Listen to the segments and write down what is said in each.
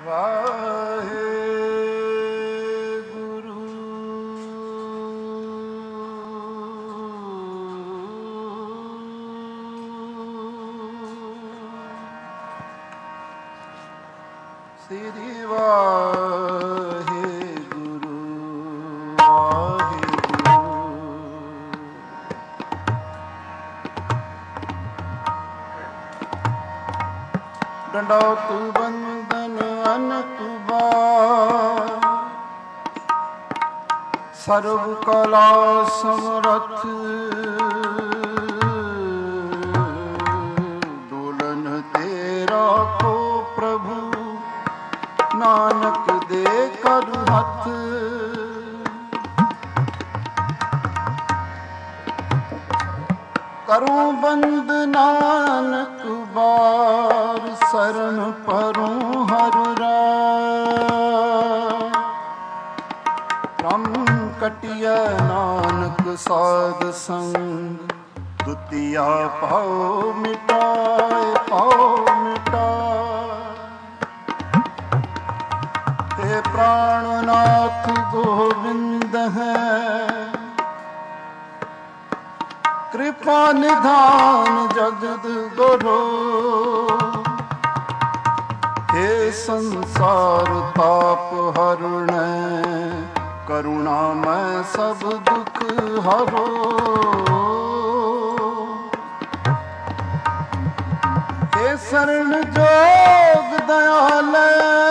ਵਾਹਿਗੁਰੂ। ਸ੍ਰੀ ਵਾਹਿਗੁਰੂ ਵਾਹਿਗੁਰੂ। ਡੰਡੌਤ ਬੰਦਨ ਅਨਕ ਬਾਰ, ਸਰਬ ਕਲਾ ਸਮਰਥ, ਦੁਲਨ ਤੇਰਾ ਕੋ ਪ੍ਰਭੂ, ਨਾਨਕ ਦੇ ਕਰ ਹੱਥ। ਕਰੂੰ ਬੰਦ ਨਾਨਕ ਬਾਰ, ਸਰਣ ਪਰੂੰ ਹਰ ਰਾਹ। ਬ੍ਰਹਮ ਕਟਿਆ ਨਾਨਕ ਸਾਧ ਸੰਗ, ਦੁਤੀਆ ਭਾਉ ਮਿਟਾਏ ਭਾਉ ਮਿਟਾਏ। ਤੇ ਪ੍ਰਾਣਨਾਥ ਗੋਬਿੰਦ ਹੈ, कृपा निधान जगत गुरु। हे संसार ताप हरणै, करुणा मैं सब दुख हरो। हे शरण जोग दयालै,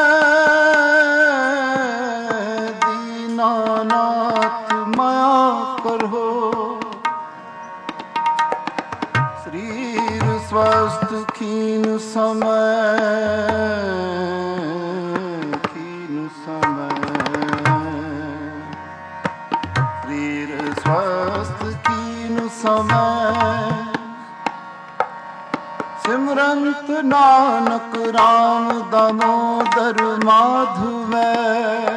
दीनानाथ माया करो। शरीर स्वस्थ खीन समय, खीन समय। शरीर स्वस्थ खीन समय, सिमरंत नानक राम दामोदर माधवै।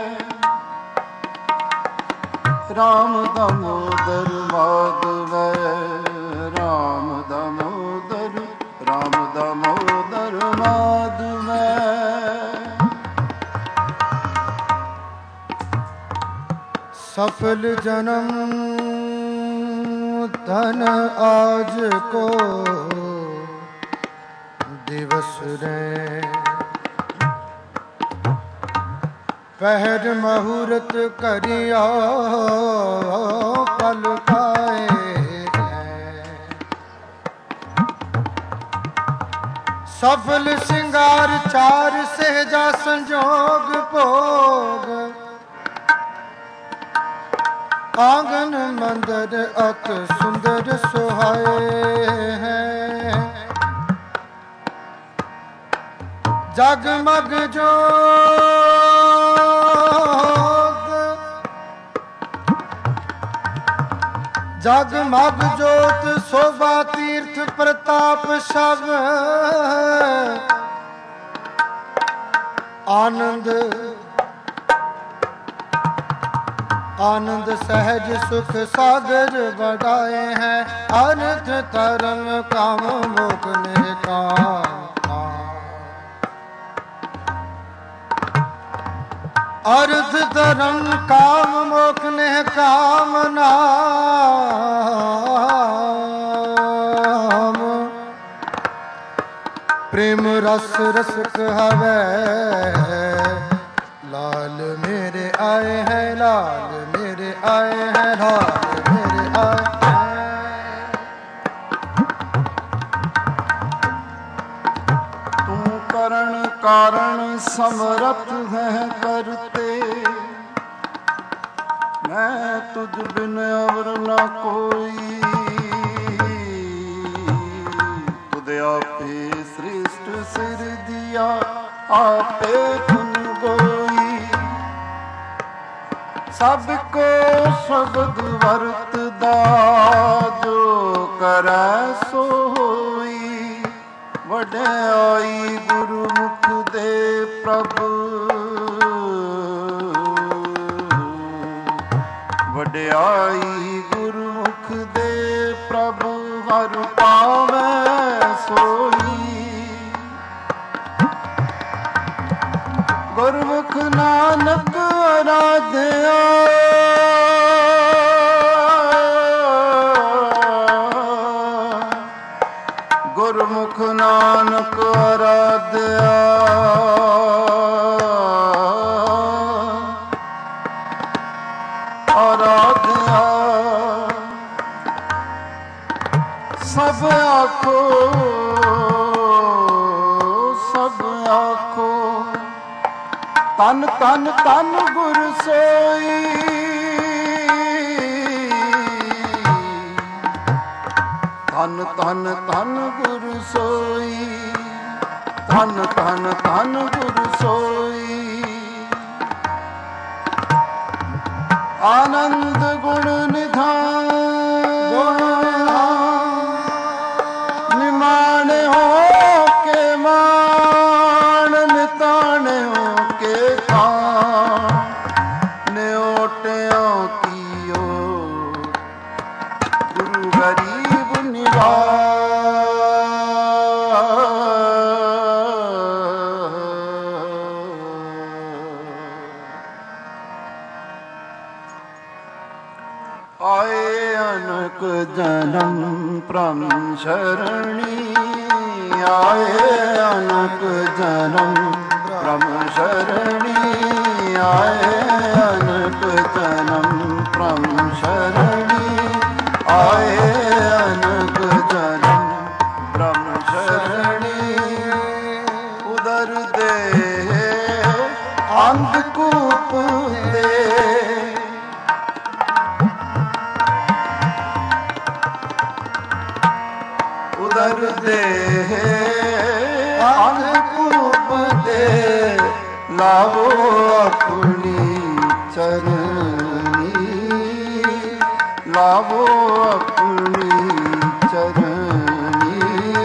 राम दामोदर माधवै, राम दामोदर, राम दामोदर माधवै। सफल जन्म धन आज को दिवस रे, पहर मुहूर्त करिया पल पाए। सफल सिंगार चार सहजा संजोग भोग, आंगन मंदिर अत सुंदर सुहाए हैं। जगमग जोत, जगमग जोत शोभा तीर्थ प्रताप सब। आनंद आनंद सहज सुख सागर बढ़ाए हैं। अर्थ धर्म काम मोक्ष निकाम, अर्थ धर्म काम मोक्ष ने कामना। प्रेम रस रस कहवे, लाल मेरे आए हैं, लाल मेरे आए हैं, लाल मेरे आए हैं। तू करण कारण समरथ है करते, मैं तुझ बिन अवर न कोई। तुझ आपे श्रेष्ठ सिर दिया, आपे तुम गोई। सबको शब्द वरतदा, जो करै सो होई। वड्याई गुरुमुख दे प्रभु, वड्याई गुरुमुख दे प्रभु। हर पावै सोई, ਗੁਰਮੁਖ ਨਾਨਕ ਅਰਾਧਿਆ ਗੁਰਮੁਖ ਨਾਨਕ ਅਰਾਧਿਆ ਅਰਾਧਿਆ ਸਭ ਆਖੋ ਸਭ ਆਖੋ ਤਨ ਤਨ ਤਨ ਗੁਰ ਸੋਈ ਤਨ ਤਨ ਤਨ ਗੁਰ ਸੋਈ ਤਨ ਤਨ ਤਨ ਗੁਰ ਸੋਈ ਆਨੰਦ ਗੁਣ ਨਿਧਾਨ ਨਿਮਾਣੇ ਹੋ ਕੇ ਮਾਣ ਨਿਤਾਣੇ ਹੋ ਕੇ ਖਾਣ ਨਿਓਟਿਆਂ ਕੀਓ ਗੁਰੂ ਗਰੀਬ ਨਿਵਾਜ ਆਏ ਅਨਕ ਜਨਮ ਪ੍ਰਮ ਸ਼ਰਣੀ ਆਏ ਅਨਕ ਜਨਮ ਪ੍ਰਮ ਸ਼ਰਣੀ ਆਏ ਅਨਕ ਜਨਮ ਪ੍ਰਮ ਸ਼ਰਣੀ ਆਏ ਅਨਕ ਜਨਮ ਪ੍ਰਮ ਸ਼ਰਣੀ ਉਦਰ ਦੇ ਅੰਧਕੂਪ ਦੇ ਉਦਰ ਦੇ ਅੰਧਕੂਪ ਦੇ ਲਾਵੋ ਆਪਣੀ ਚਰਨੀ ਲਾਵੋ ਆਪਣੀ ਚਰਨੀ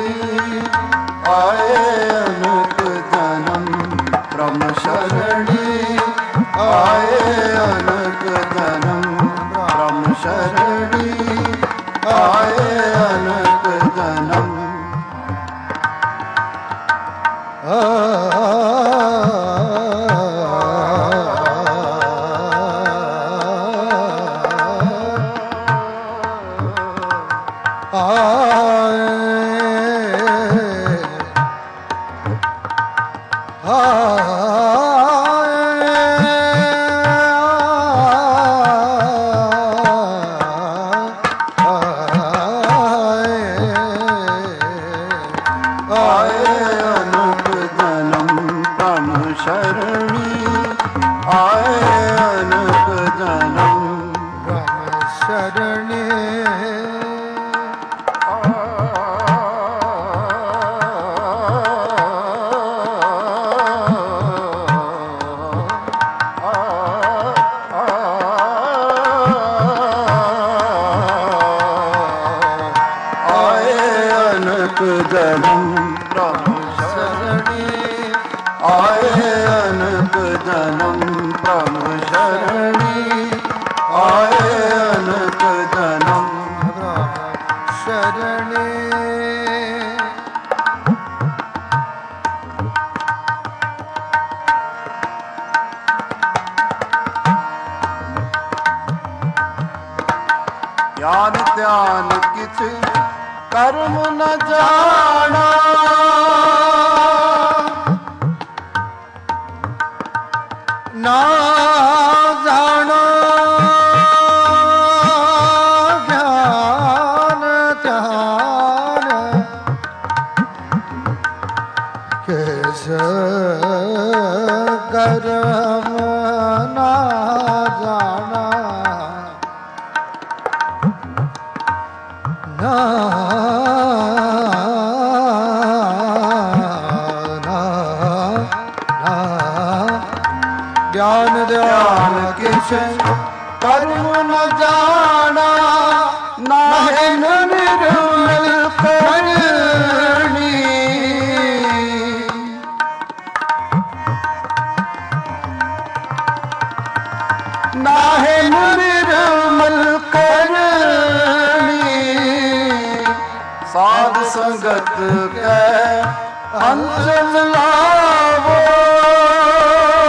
ਆਏ ਅਨਕ ਜਨਮ ਪ੍ਰਮ ਸ਼ਰਣੀ ਆਏ ਅਨਕ ਜਨਮ ਪ੍ਰਮ ਸ਼ਰਣੀ ਆਏ ਅਨਕ ਜਨਮ ਜਨਮ ਪ੍ਰਭ ਸ਼ਰਣੀ ਆਏ ਅਨਕ ਜਨਮ ਪ੍ਰਭ ਸ਼ਰਣੀ ਆਏ ਅਨਕ ਜਨਮ ਪ੍ਰਭ ਸ਼ਰਣੀ ਗਿਆਨ ਧਿਆਨ ਕਿਛ ਕਰਮ ਨ ਜਾਣਾ ਨਾ ਜਾਣਾ ਗਿਆਨ ਧਿਆਨ ਕਿਸ ਕਰਮ ਨਾ ਜਾਣਾ ਗਿਆਨ ਧਿਆਨ ਕਿਛ ਕਰਮ ਨ ਜਾਣਾ ਨਾਹਿ ਨਿਰਮਲ ਕਰਨੀ ਨਾਹਿ ਨਿਰਮਲ ਕਰਨੀ ਸਾਧ ਸੰਗਤ ਕੈ ਅੰਚਲ ਲਾਵੋ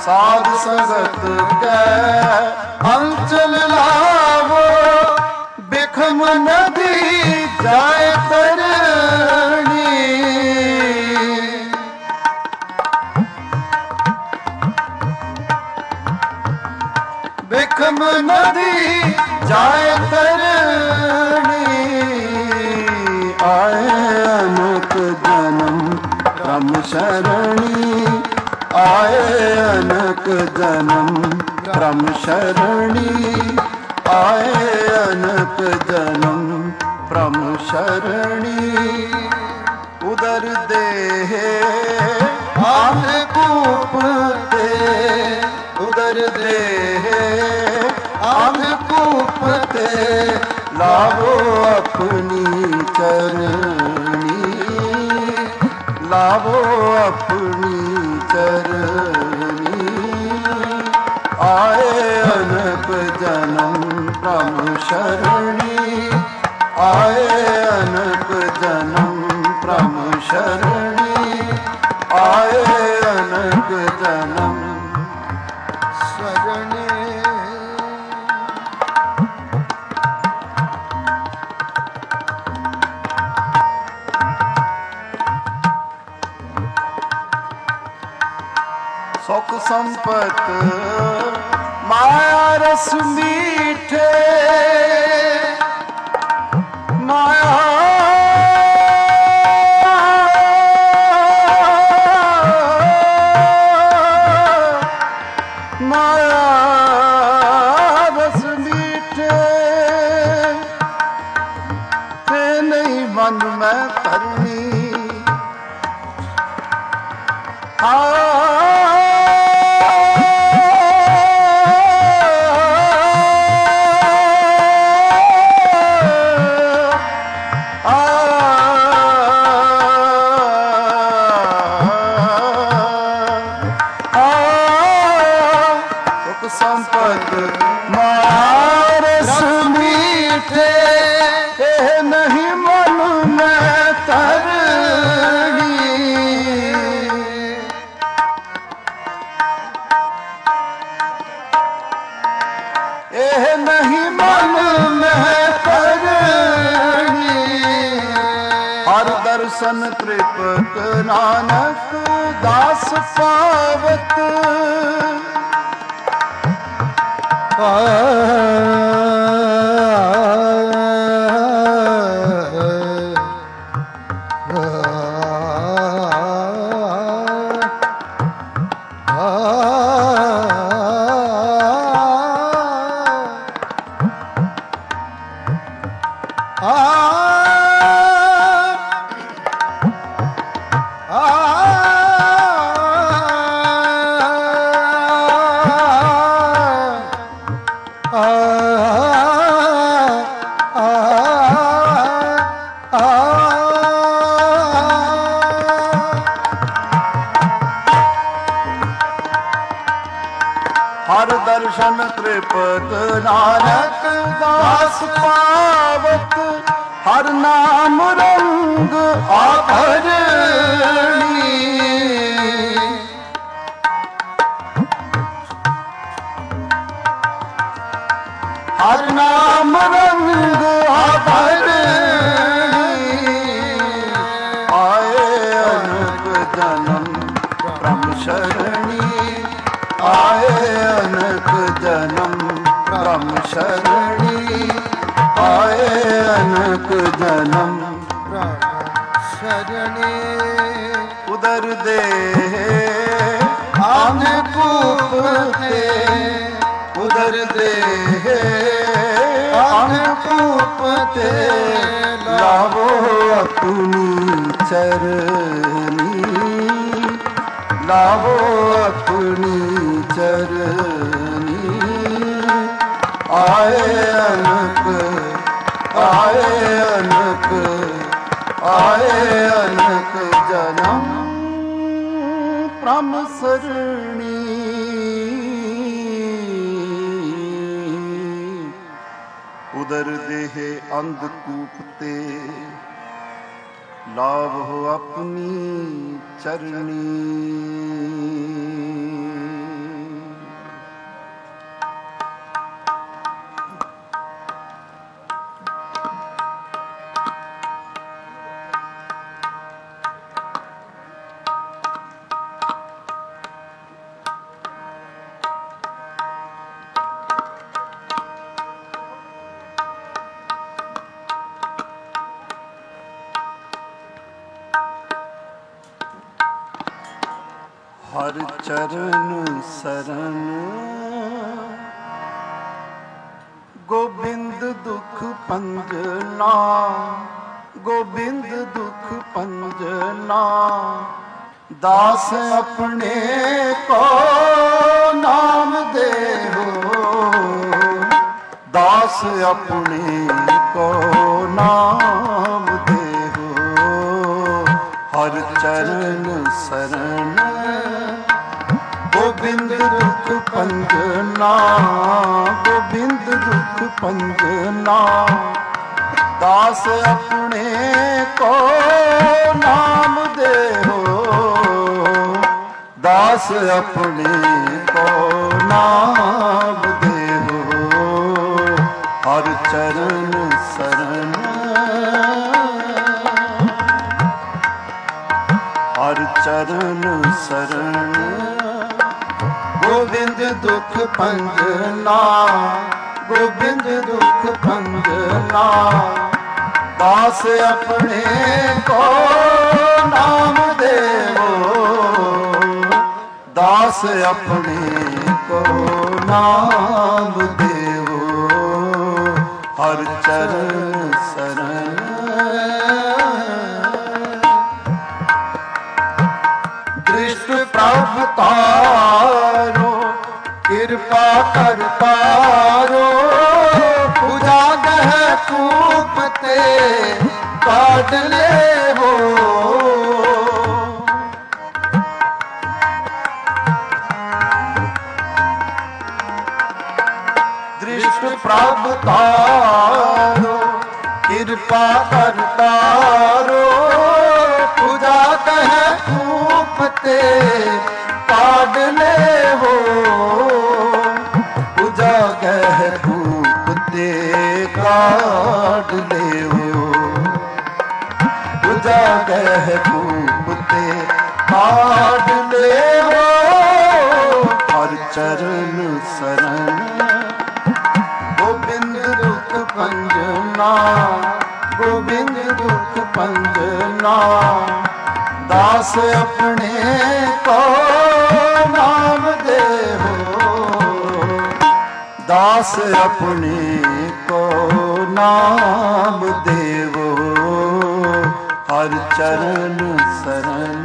साध संगत कै अंचल लावो, बिखम नदी जाए तरणी। बिखम नदी जाए तरणी, आए अनक जन्म ब्रह्म शरणी। आए अनक जन्म ब्रह्म शरणी। आए अनक जन्म ब्रह्म शरणी। उदर देह आंख कूपते, उदर देह आंख कूपते, लावो अपनी चरणी। लावो अपनी चरणी। आए अनक जन्म ब्रह्म शरणी। आए अनक जन्म ब्रह्म शरणी। आए अनक जन्म शरणी। सुख संपत माया रस मीठे, माया माया रस मीठे, ते नहीं मन में धरनी। संपत मारस मीठे, नहीं मन में तरनी। नहीं मन में तरनी। हर दर्शन तृप्त नानक दास पावत। हर दर्शन तृप्त नानक दास पावत। हर नाम रंग आभरणी। हर नाम रंग आभरणी। आए अनक जन्म ब्रह्म शरणी। आए अनक जन्म ब्रह्म शरणी। आए अनक जन्म ब्रह्म शरणी। उदर देह आंख कूपते, उदर देह आंख कूपते, लावो अपनी चरनी। लावो अपनी चरनी। आए अनक, आए अनक, आए अनक जन्म ब्रह्म शरणी। उदर देह अंधकूपते, लाभ हो अपनी चरणी। ਹਰ ਚਰਨ ਸਰਨ ਗੋਬਿੰਦ ਦੁਖ ਪੰਜਨਾ ਗੋਬਿੰਦ ਦੁਖ ਪੰਜਨਾ ਦਾਸ ਆਪਣੇ ਕੋ ਨਾਮ ਦੇਹੋ ਦਾਸ ਆਪਣੇ ਕੋ ਨਾਮ ਦੇਹੋ ਹਰ ਚਰਨ ਸਰਨ ਗੋਬਿੰਦ ਦੁਖ ਪੰਜਨਾ ਗੋਬਿੰਦ ਦੁਖ ਪੰਜਨਾ ਦਾਸ ਆਪਣੇ ਕੋ ਨਾਮ ਦੇਹੋ ਦਾਸ ਆਪਣੇ ਕੋ ਨਾਮ ਦੇਹੋ ਹਰ ਚਰਨ ਸਰਨ ਹਰ ਚਰਨ ਸਰਨ ਗੋਬਿੰਦ ਦੁਖ ਪੰਜਨਾ ਗੋਬਿੰਦ ਦੁਖ ਪੰਜਨਾ ਦਾਸ ਆਪਣੇ ਕੋ ਨਾਮ ਦੇਵੋ ਦਾਸ ਆਪਣੇ ਕੋ ਨਾਮ ਦੇਵੋ ਹਰ ਚਰਨ ਸਰਨ ਦ੍ਰਿਸ਼ਟ ਪ੍ਰਭ ਤਾਰੋ ਕਿਰਪਾ ਕਰ ਤਾਰੋ ਉਜਾਗਰ ਕੂਪ ਤੇ ਕਾਢ ਲੇਵੋ ਦ੍ਰਿਸ਼ਟ ਪ੍ਰਭ ਤਾਰੋ ਕਿਰਪਾ ਕਰ ਤਾਰੋ ਉਜਾਗਰ ਕੂਪ ਤੇ ਕਾਢ ਲੇਵੋ ਉਜਾਗਰ ਕੂਪ ਤੇ ਕਾਢ ਲੇਵੋ ਉਜਾਗਰ ਕੂਪ ਤੇ ਕਾਢ ਲੇਵੋ ਹਰ ਚਰਨ ਸਰਨ ਗੋਬਿੰਦ ਦੁਖ ਪੰਜਨਾ ਗੋਬਿੰਦ ਦੁਖ ਪੰਜਨਾ ਦਾਸ ਆਪਣੇ ਕੋ ਨਾਮ ਦੇਹੋ ਦਾਸ ਆਪਣੇ ਕੋ ਨਾਮ ਦੇਵੋ ਹਰ ਚਰਨ ਸਰਨ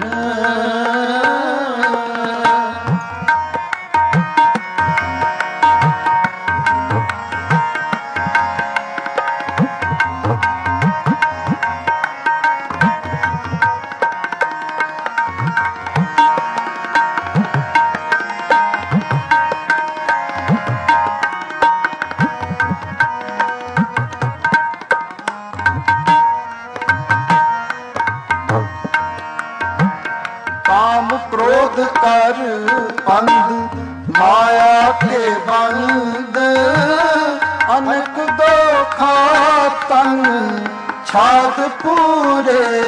ਕਾਮ ਕ੍ਰੋਧ ਕਰ ਅੰਧ ਮਾਇਆ ਕੇ ਬੰਦ ਅਨਕ ਦੋਖਾ ਤਨ ਛਾਦ ਪੂਰੇ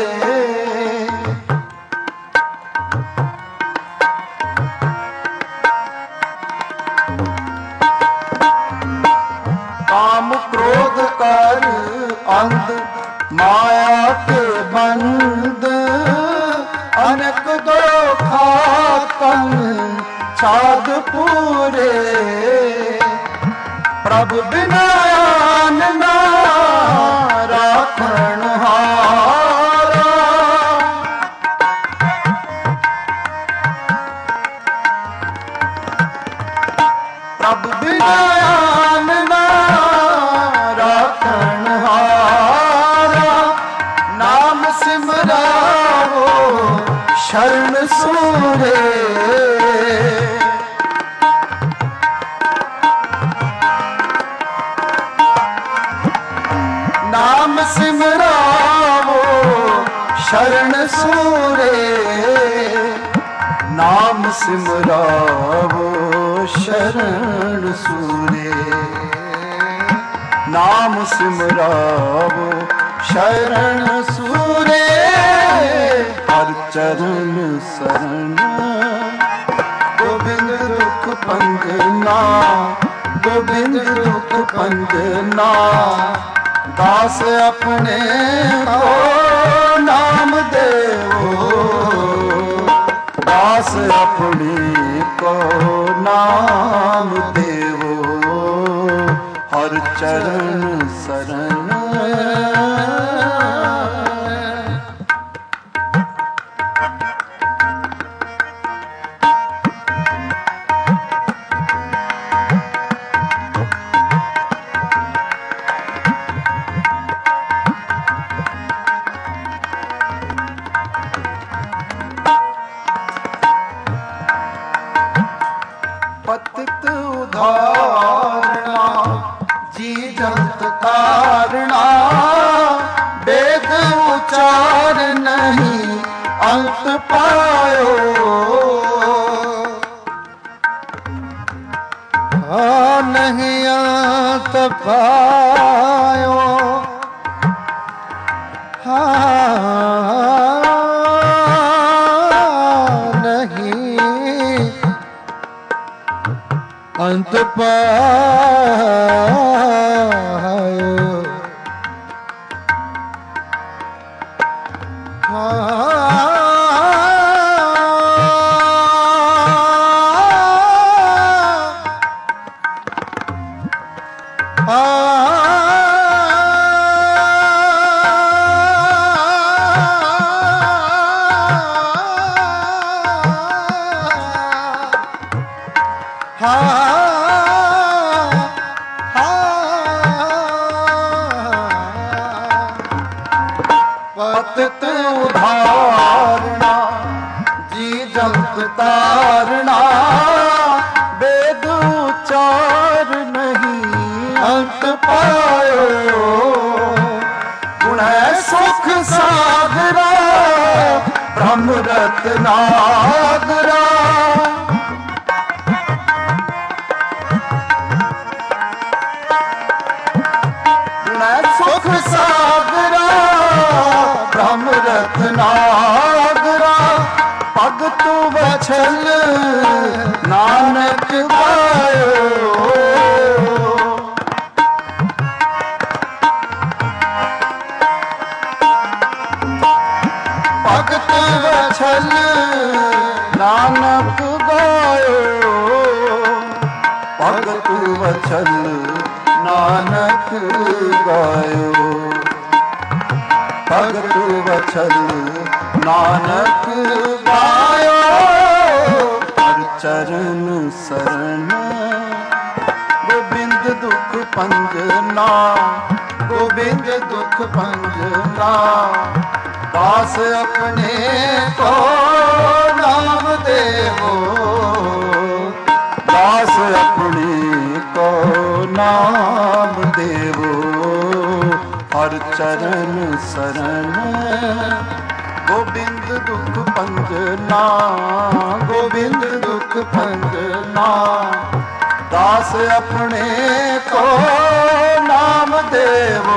ਕਾਮ ਕ੍ਰੋਧ ਕਰ ਅੰਧ ਮਾਇਆ ਕੇ ਬੰਦ ਅਨਕ ਦੋਖਾ ਤਨ ਛਾਦ ਪੂਰੇ ਪ੍ਰਭ ਬਿਨਾ ਆਨ ਨਾ ਰਾਖਣ ਹਾਰਾ ਪ੍ਰਭ ਬਿਨਾ ਆਨ ਨਾ ਰਾਖਣ ਹਾਰਾ ਨਾਮ ਸਿਮਰਾਵੋ ਸ਼ਰਨ ਸੂਰੇ ਨਾਮ ਸਿਮਰਾਵੋ ਸ਼ਰਨ ਸੂਰੇ ਨਾਮ ਸਿਮਰਾਵੋ ਸ਼ਰਨ ਸੂਰੇ ਨਾਮ ਸਿਮਰਾਵੋ ਸ਼ਰਨ ਸੂਰੇ ਹਰ ਚਰਨ ਸਰਨ ਗੋਬਿੰਦ ਦੁਖ ਪੰਜਨਾ ਗੋਬਿੰਦ ਦੁਖ ਪੰਜਨਾ ਦਾਸ ਆਪਣੇ ਕੋ ਨਾਮ ਦੇਵੋ दास अपने को नाम देवो, हर चरण शरण। पतित उधारणा जी जंत तारणा, वेद उचार नहीं अंत पायो। नहीं अंत पायो, नहीं अंत पायो। पतित उधारणा जी जंत तारणा, वेद उचार नहीं अंत पायो। गुण सुख सागरा ब्रह्म रत्नागरा, सुख सागरा ब्रह्म रत्नागरा, भगत वछल नानक गायो। भगत वछल नानक गायो, भगत वछल नानक गायो। भगत वछल नानक गायो, हर चरण शरण। गोबिंद दुख भंजना, गोबिंद दुख भंजना, दास अपने को नाम देवो, दास अपने को नाम देवो, हर चरण शरण। गोबिंद दुख भंजना, गोबिंद दुख भंजना, दास अपने को नाम देवो,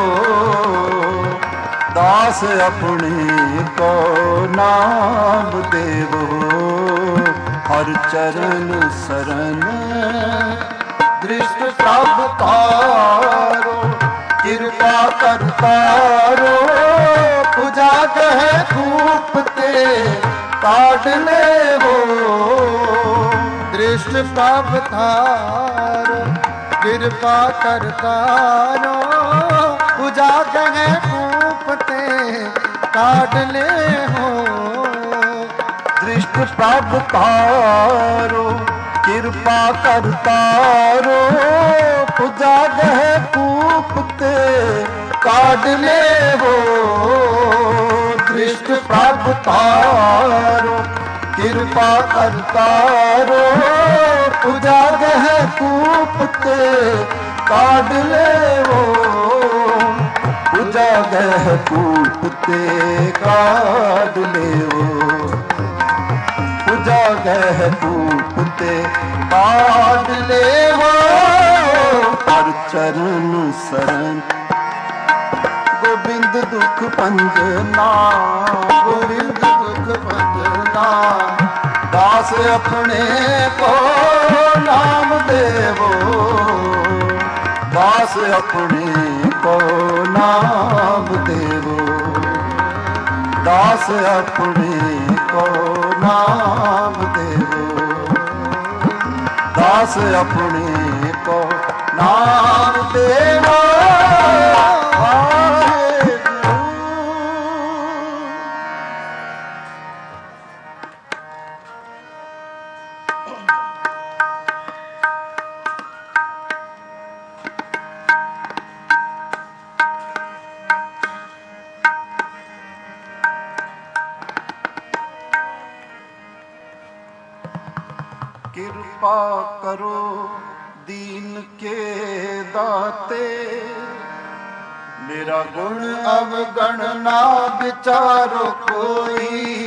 दास अपने को नाम देवो, हर चरण शरण। दृष्ट सब तारो कृपा करतारो, पूजा कह धूप ते काट ले वो। दृष्ट सब तारो कृपा करतारो, पूजा कह धूप ते काट ले हो। दृष्ट सब तारो कृपा करतारो, पूजा गह कूप ते काट ले वो। दृष्ट प्रभ तारो कृपा करतारो, पूजा गह कूप ते काट ले वो। पूजा गह कूप ते काट ले वो। पूजा गह कूप ते काट ले वो। हर चरण शरण गोबिंद दुख भंजना, गोबिंद दुख भंजना, दास अपने को नाम देवो। दास अपने को नाम देवो, दास अपने को नाम देवो, दास अपने को नाम देवो। कृपा करो दीन के दाते, मेरा गुण अवगण ना विचारो कोई।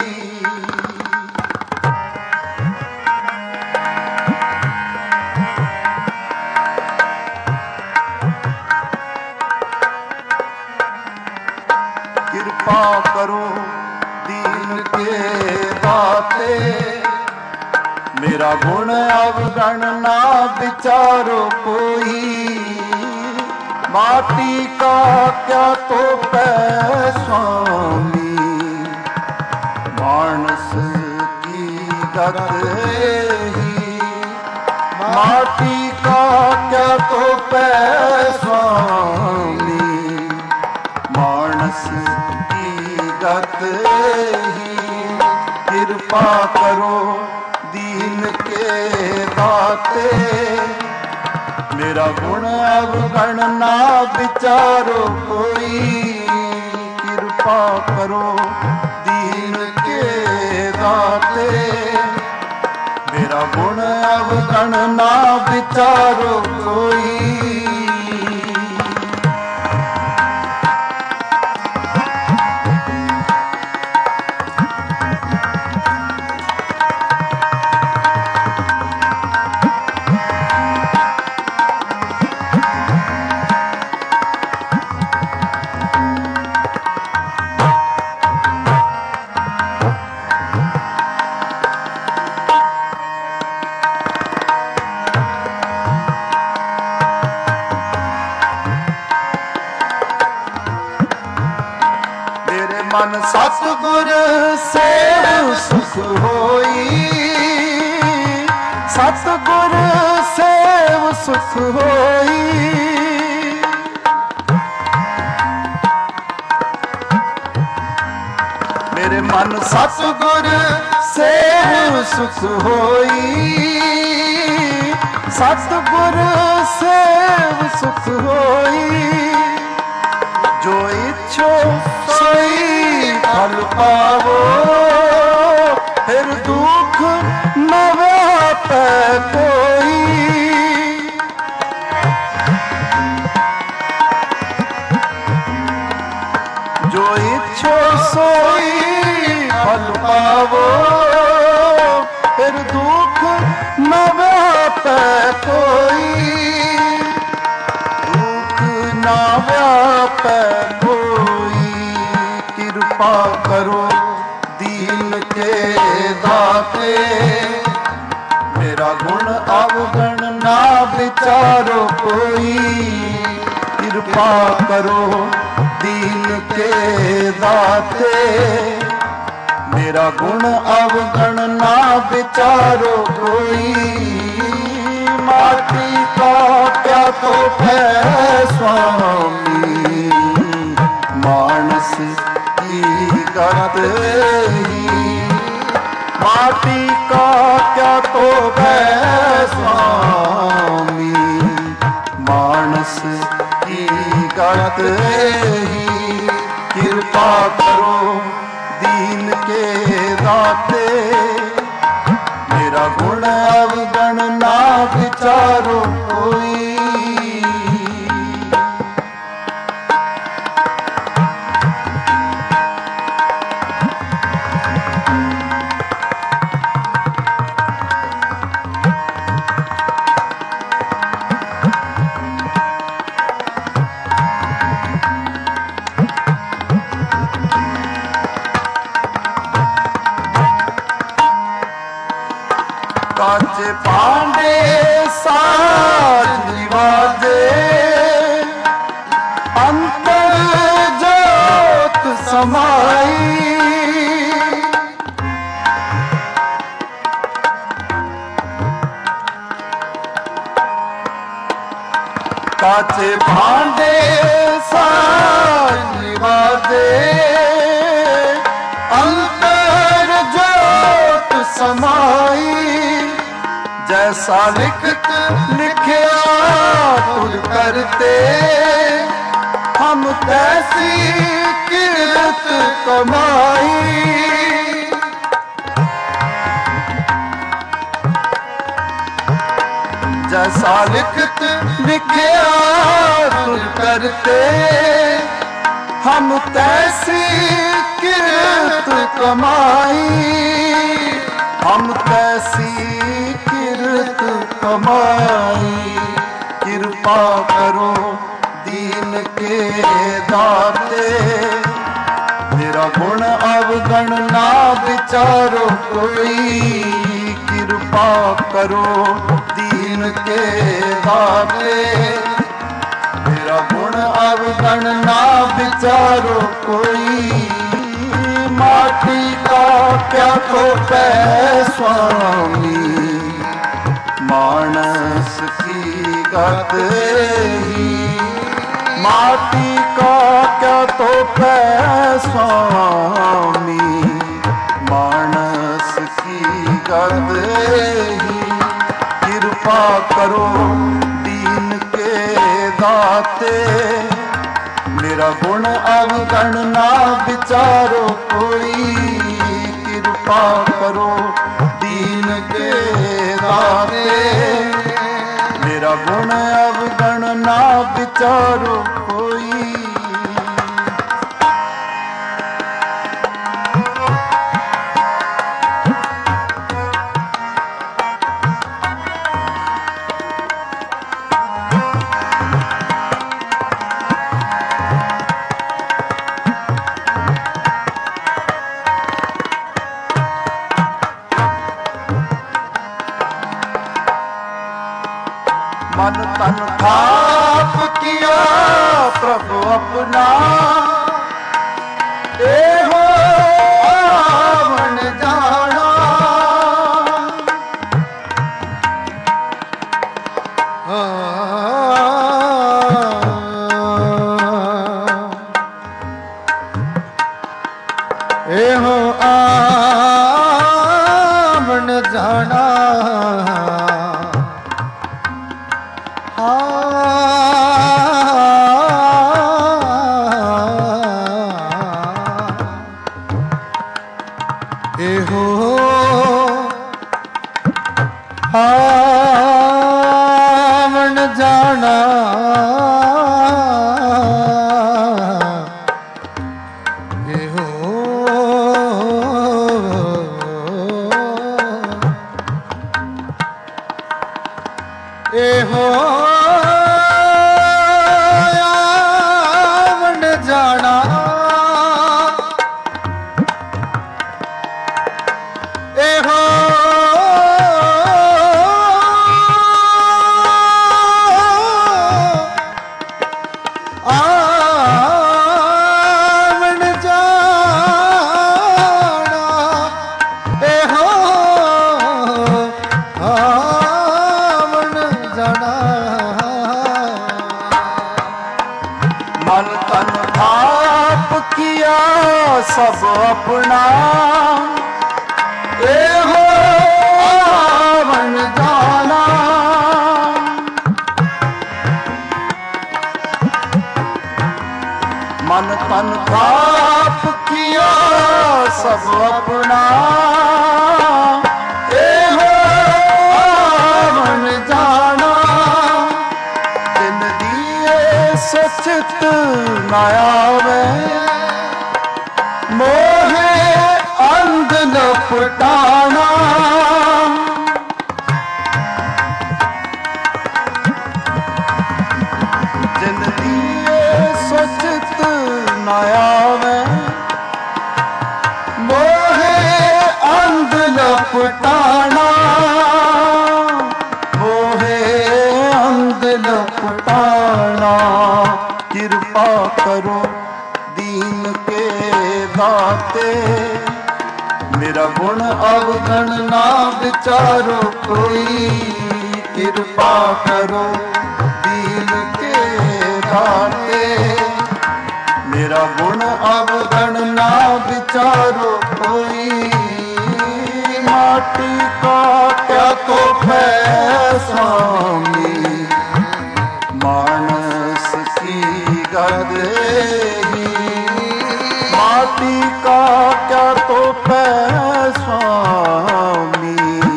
कृपा करो दीन के दाते, मेरा गुण अवगण ना विचारो कोई। माटी का क्या तो पै स्वामी, मानस की गत ही। माटी का क्या तो पै स्वामी, मानस की गत ही। कृपा करो दीन के दाते, मेरा गुण अवगण ना विचारो कोई। कृपा करो दीन के दाते, मेरा गुण अवगण ना विचारो कोई। मन सतगुर सेव सुख होई, सतगुर सेव सुख होई। मेरे मन सतगुर सेव सुख होई, सतगुर सेव सुख होई। जो इच्छो सोई फल पावो, फिर दुख न व्यापे कोई। जो इच्छो सोई फल पावो, फिर दुख न व्यापे कोई। दुख न व्यापे कोई। कृपा करो दीन के दाते, मेरा गुण अवगण ना विचारो कोई। कृपा करो दीन के दाते, मेरा गुण अवगण ना विचारो कोई। माटी का क्या तो है स्वामी, मानस की गत ही। माटी का क्या तो है स्वामी, मानस की गत ही। कृपा करो दीन के दाते, मेरा गुण अवगण ना विचारो कोई। काचे पांडे साज निवाजे, अंतर जोत समाई। दे अंतर जोत समाई जैसा लिखत लिखिया तुर करते हम तैसी किरत कमाई जैसा लिखत लिखिया तुर करते हम तैसी किरत कमाई हम तैसी किरत कमाई कृपा करो दीन के दाते मेरा गुण अवगण ना विचारो कोई कृपा करो दीन के दाते मेरा गुण अवगण ना विचारो कोई माटी का क्या खोपे स्वामी मानस की गत ही माटी का क्या तोपे स्वामी मानस की गत ही कृपा करो दीन के दाते मेरा गुण अवगण ना विचारो कोई कृपा करो दीन के दाते मेरा गुण अवगण ना विचारो कोई मन तन थाप किया प्रभु अपना एहो आवन जाना एहो आवन जाना एहो आवन जाना एहो एहो आवन जाना एहो आवन जाना एहो आवन जाना मन तन थाप किया सब अपना एहो आवन जाना मन तन थाप किया सब अपना एहो आवन जाना दिन दिए सचित न आवे मोहे अंध लपटाना जिन दिए सचित न आवे मोहे अंध लपटाना मोहे अंध लपटाना कृपा करो दीन के दाते मेरा गुण अवगण ना विचारो कोई कृपा करो दीन के दाते मेरा गुण अवगण ना विचारो कोई। माटी का क्या तो है स्वामी, मानस की गद ही। माटी का क्या तो है स्वामी,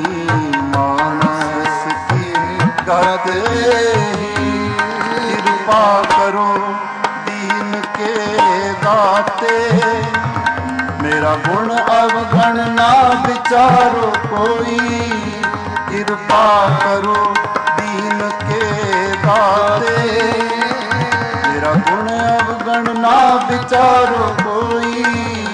मानस की गद ही। कृपा करो दीन के दाते, मेरा गुण अवगण ना विचारो कोई। कृपा करो दीन के दाते, मेरा गुण अवगण ना विचारो कोई।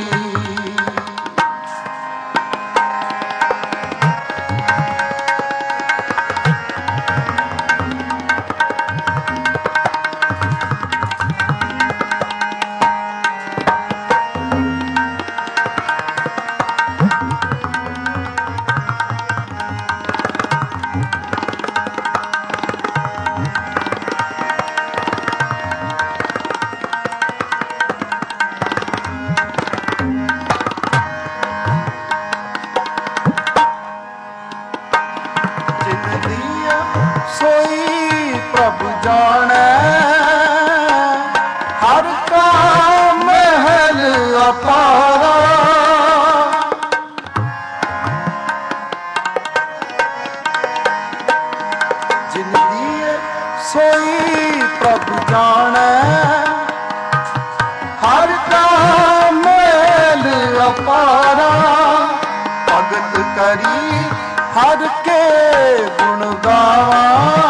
सोई प्रभु जाने, हर का महल अपारा। जिन दिए सोई प्रभु जाने, हर का महल अपारा। भगत करी हर के गुण गावा,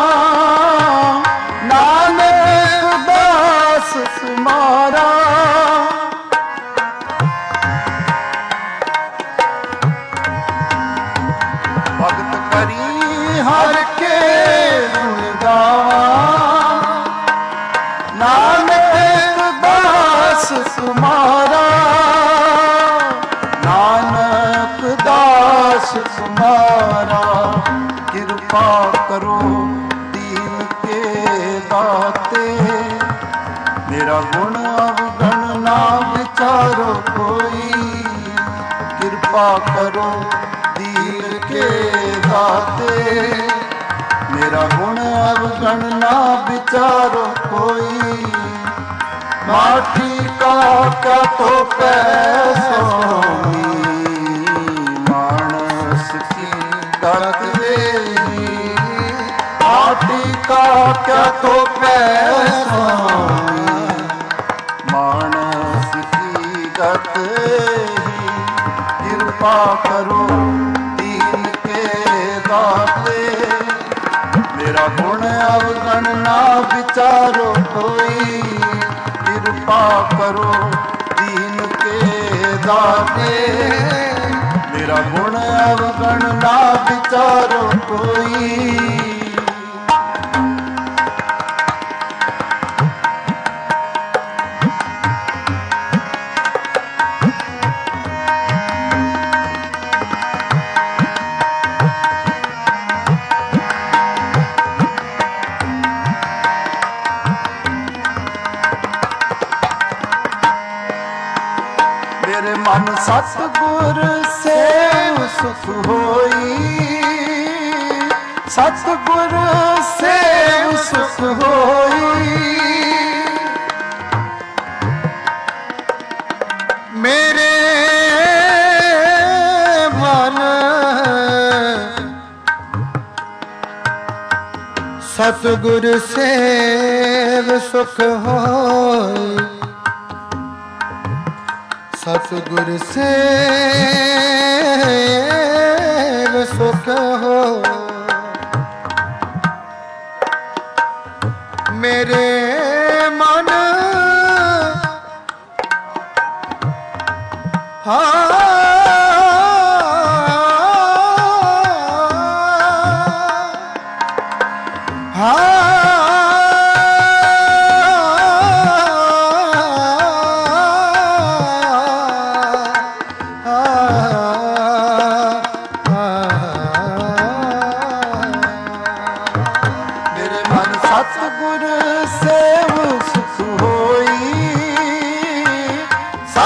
नानक दास तुम्हारा। भगत करी हर के गुण गावा, नानक दास तुम्हारा। नानक दास तुम्हारा। कृपा करो दीन के दाते, मेरा गुण अवगण ना विचारो कोई। कृपा करो दीन के दाते, मेरा गुण अवगण ना विचारो कोई। माटी का क्या तो स्वामी, मानस की गत ही। माटी का क्या तो स्वामी, मानस की गत ही। कृपा करो दीन के दाते, मेरा गुण अवगण ना विचारो कोई। कृपा करो दीन के दाते, मेरा गुण अवगण ना विचारो कोई। मेरे मन सतगुर से सुख होई, सतगुर से सुख होई। मेरे मन सतगुर से सुख होई। सतगुर से सुख हो, मेरे मन सतगुर से सुख होई।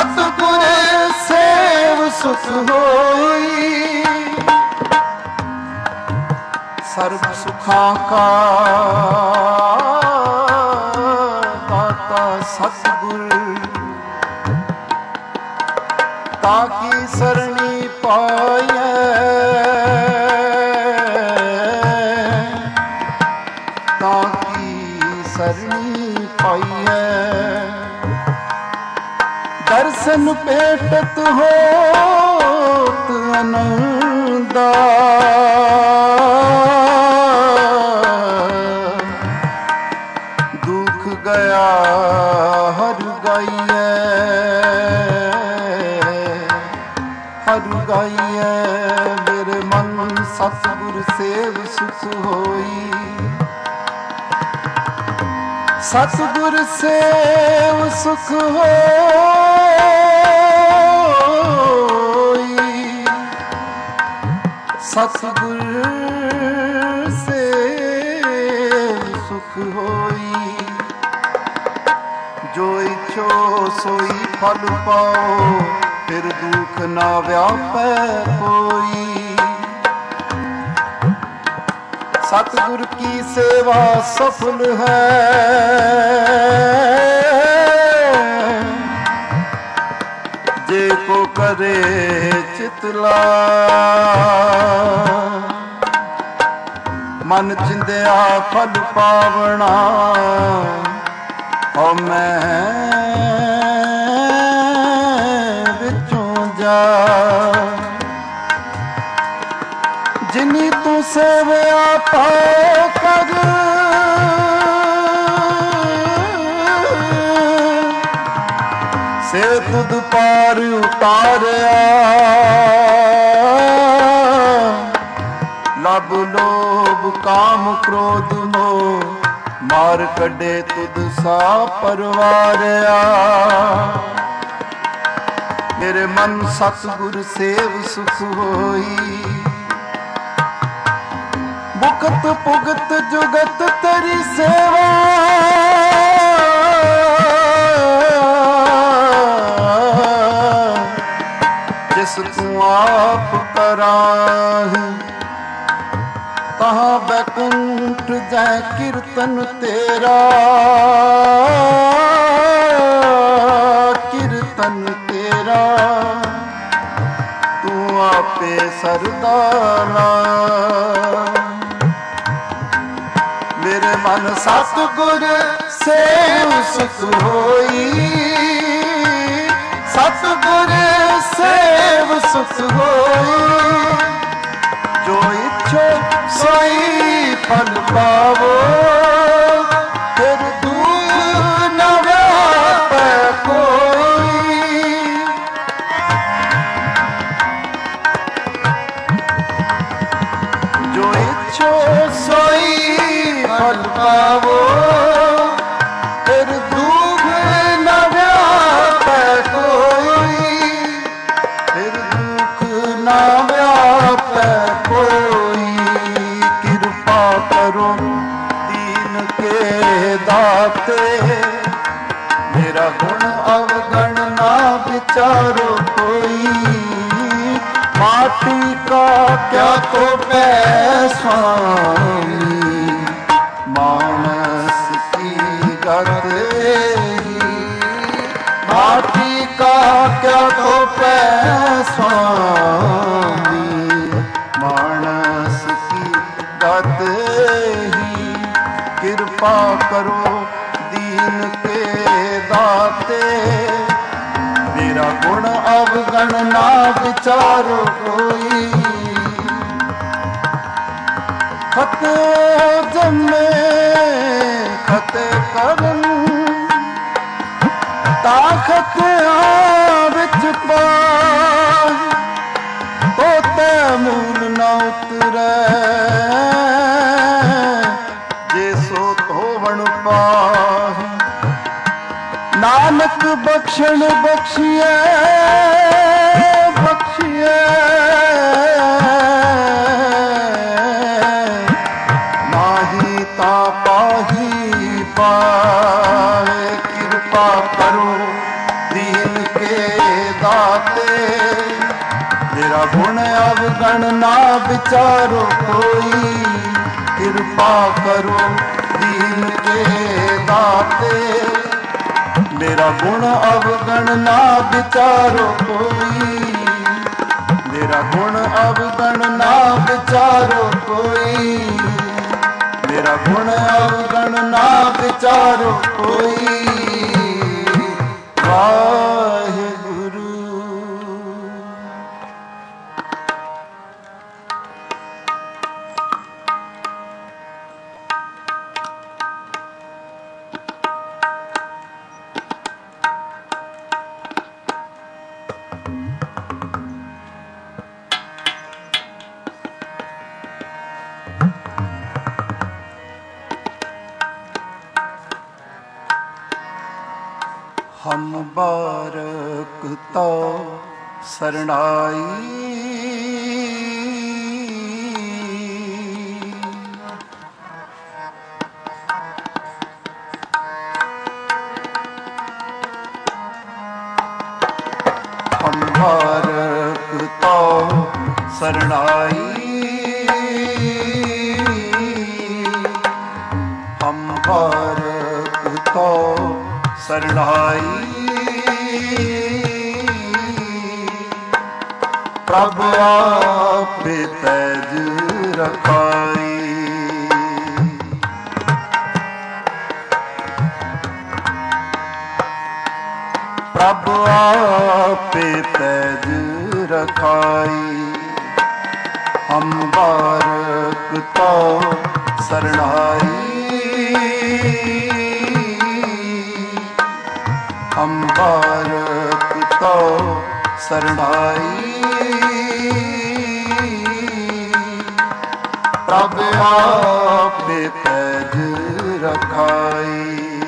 सतगुर सेव सुख होई। सर्व सुखां का दाता सतगुर, ताकी सरणी पाए ताकी सरणी पाइए। दर्शन पेटत होत आनंदा, दुख गया हर गाइए हर गाइए। मेरे मन सतगुर सेव सुख होई। सतगुर सेव सुख होई। सतगुर सेव सुख होई। जो इच्छो सोई फल पाओ, फिर दुख ना व्यापै कोई। सतगुर की सेवा सफल है, जे को करे चितला। मन चिंदिया फल पावना, और मैं विचों जा। जिनी तू सेवया पाओ कर, से तुद पार उतारिया। लब लोभ काम क्रोध मोह, मार कढे तुद सा परवारिया। मेरे मन सतगुर सेव सुख होई। भुगत भुगत जुगत तेरी सेवा, जिस तू आप कराही। तहाँ बैकुंठ जय कीर्तन तेरा, कीर्तन तेरा। तू आपे सरदारा। मेरे मन सतगुर सेव सुख होई। सतगुर सेव सुख होई। जो इच्छो सोई फल पावो, फिर दुख न व्यापै कोई। जो इच्छो सोई फल पावो, फिर दुख न व्यापै कोई। फिर दुख न व्यापै कोई। कृपा करो दीन के दाते, मेरा गुण अवगण ना विचारो कोई। माटी का क्या तो स्वामी, मानस की गत ही। माटी का क्या तो स्वामी, मानस की गत ही। कृपा करो दीन के दाते, मेरा गुण अवगण ना विचारो कोई। खत जमे खत करन, ताकत विच पाई। तोते मूल न उतरै, जे सो धोवण पाहि। नानक बख्शण बख्शिए बख्शिए, माही ता पाही पाए। कृपा करो दीन के मेरा गुण अवगण ना विचारो कोई, कृपा करो दीन के दाते। मेरा गुण अवगण ना विचारो कोई, मेरा गुण अवगण ना विचारो कोई, मेरा गुण अवगण ना विचारो कोई। वाहिगुरु। हम बारक तो सरणाई, हम बारक तो सरणाई, हम बारक तो सरणाई। प्रभ आप पैज रखाई, प्रभ आप पैज रखाई। हम बारक तो सरणाई, हम बारक तो सरणाई। प्रभ आप पैज रखाई,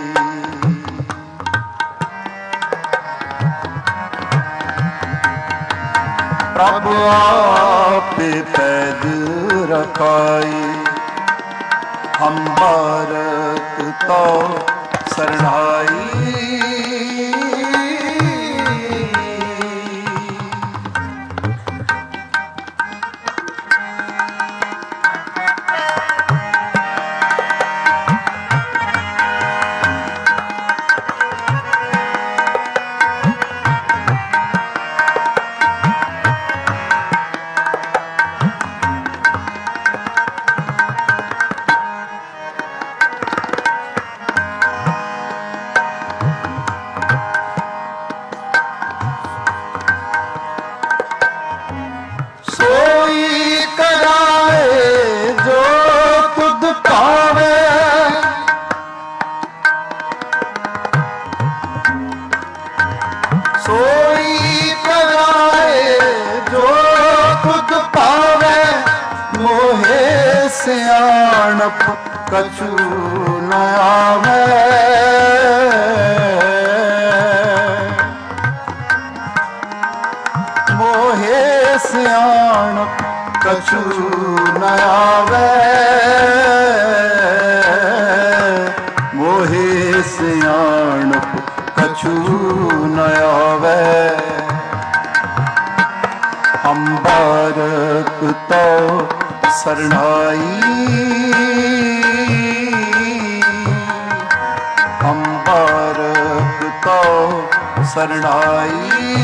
प्रभ आप पैज रखाई। हम बारक तो सरणाई, सोई कराए जो खुद पावे। मोहे सियाणप कछु न आवे, मोहे सियाणप कछु न आवे, मोहे सियाणप कछु न आवे। हम बारक तो सरणाई, हम बारक तो सरणाई।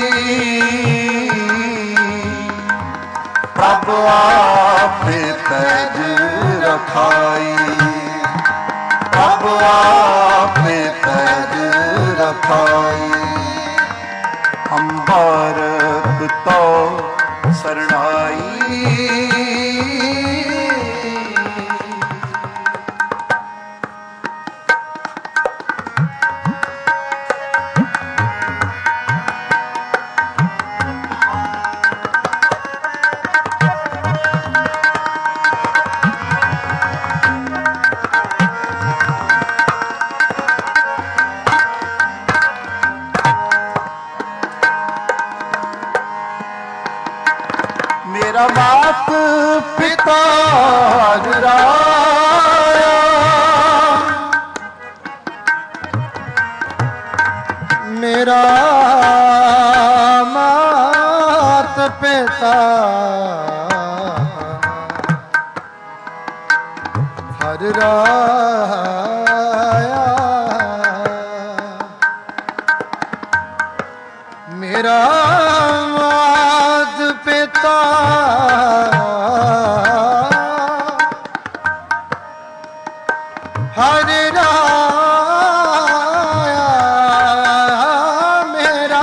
प्रभ आप पैज रखाई, प्रभ आप पैज रखाई। हम बारक तो सरणाई, मेरा मात पिता राया, मेरा मात पिता हर राया मेरा मात पिता हर राया मेरा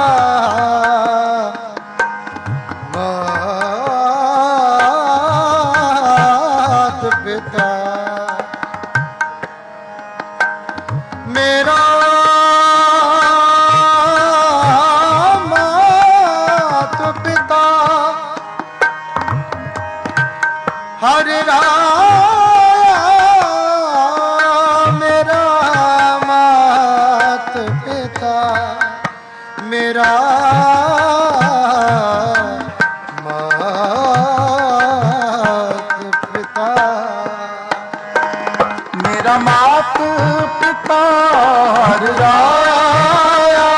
मात पिता मेरा मात पिता हर राया मेरा मात पिता मेरा मात पिता मेरा मात पिता हर राया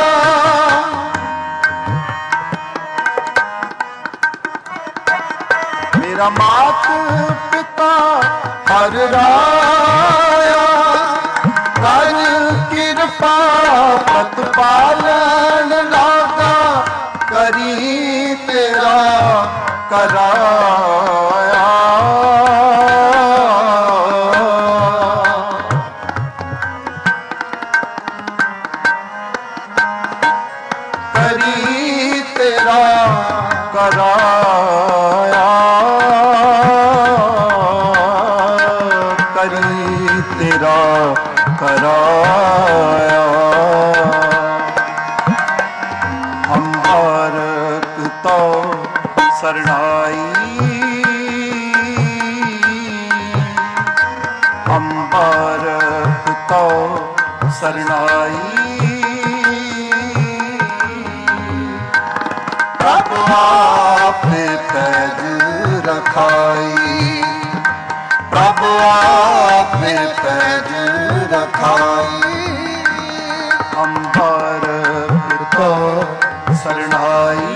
मेरा मात पिता हर राया कर कृपा पत पालन लागा करी तेरा कराया करी तेरा कराया करी तेरा कराया अम्बारक तो सरनाई अम्बारक तो सरनाई प्रभ आप पैज रखाई प्रभ आप पैज रखाई अम्बर तो सरनाई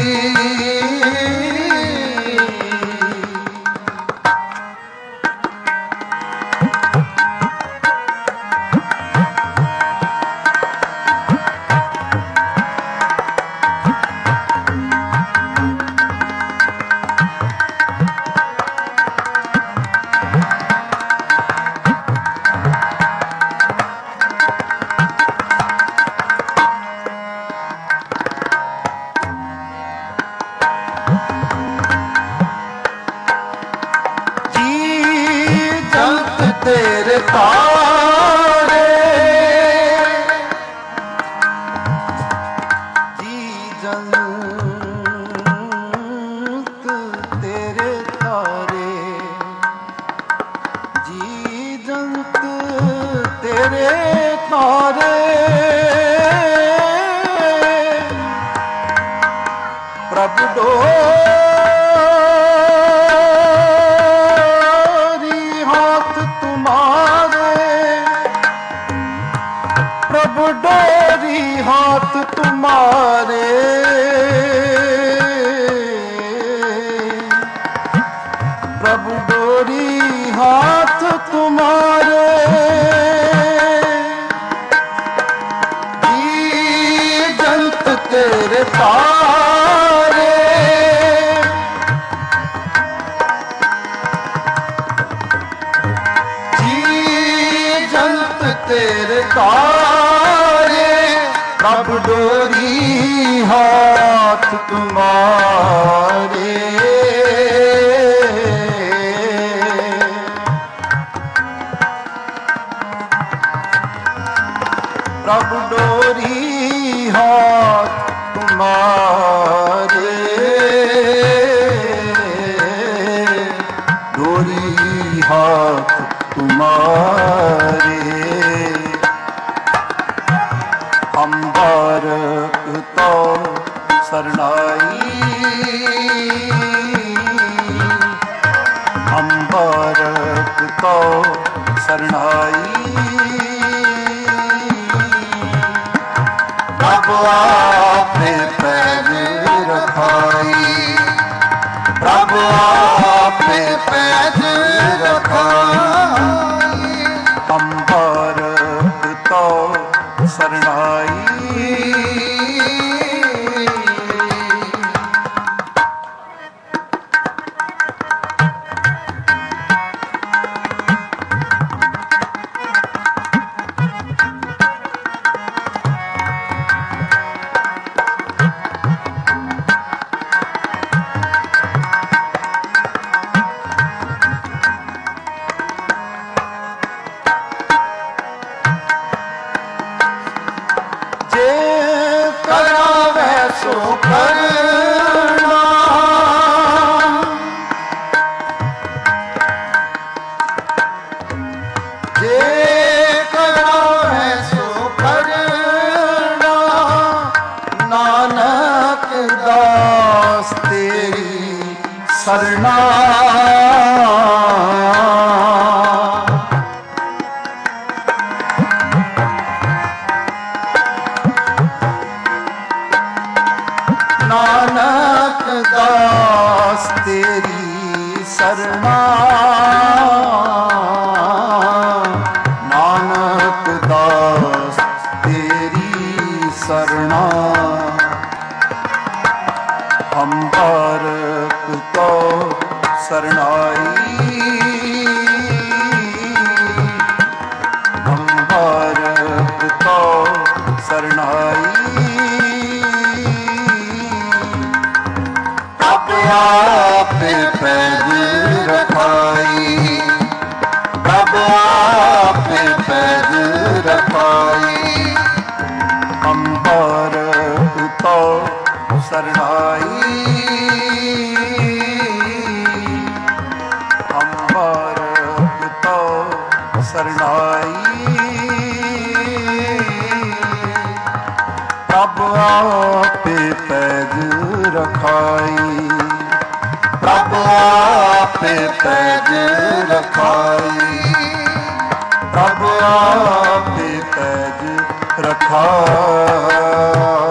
तेरे तारे जी जंत तेरे तारे जी जंत तेरे तारे प्रभु प्रभु डोरी हाथ तुम्हारे प्रभु डोरी हाथ तुम्हारे जी जंत तेरे तारे जी जंत तेरे तारे प्रभु डोरी हाथ तुम्हारे प्रभु डोरी हाथ तुम्हारे डोरी हाथ तुम्हारे अम्बारक तो सरनाई अम्बारक तो सरनाई प्रभु आपने पैर रखाई सो करना, जे करा है सो करना, नानक दास तेरी सरना। नानक दास तेरी सरना, नानक दास तेरी सरना। हम बारक तो सरनाई, हम बारक तो सरनाई। आप पैज रखाई, प्रभु आप पैज रखाई। हम बारक तो सरनाई, हम बारक तो सरनाई। प्रभु आप पैज रखाई, प्रभु आप पैज रखाई, प्रभु आप पैज रखाई।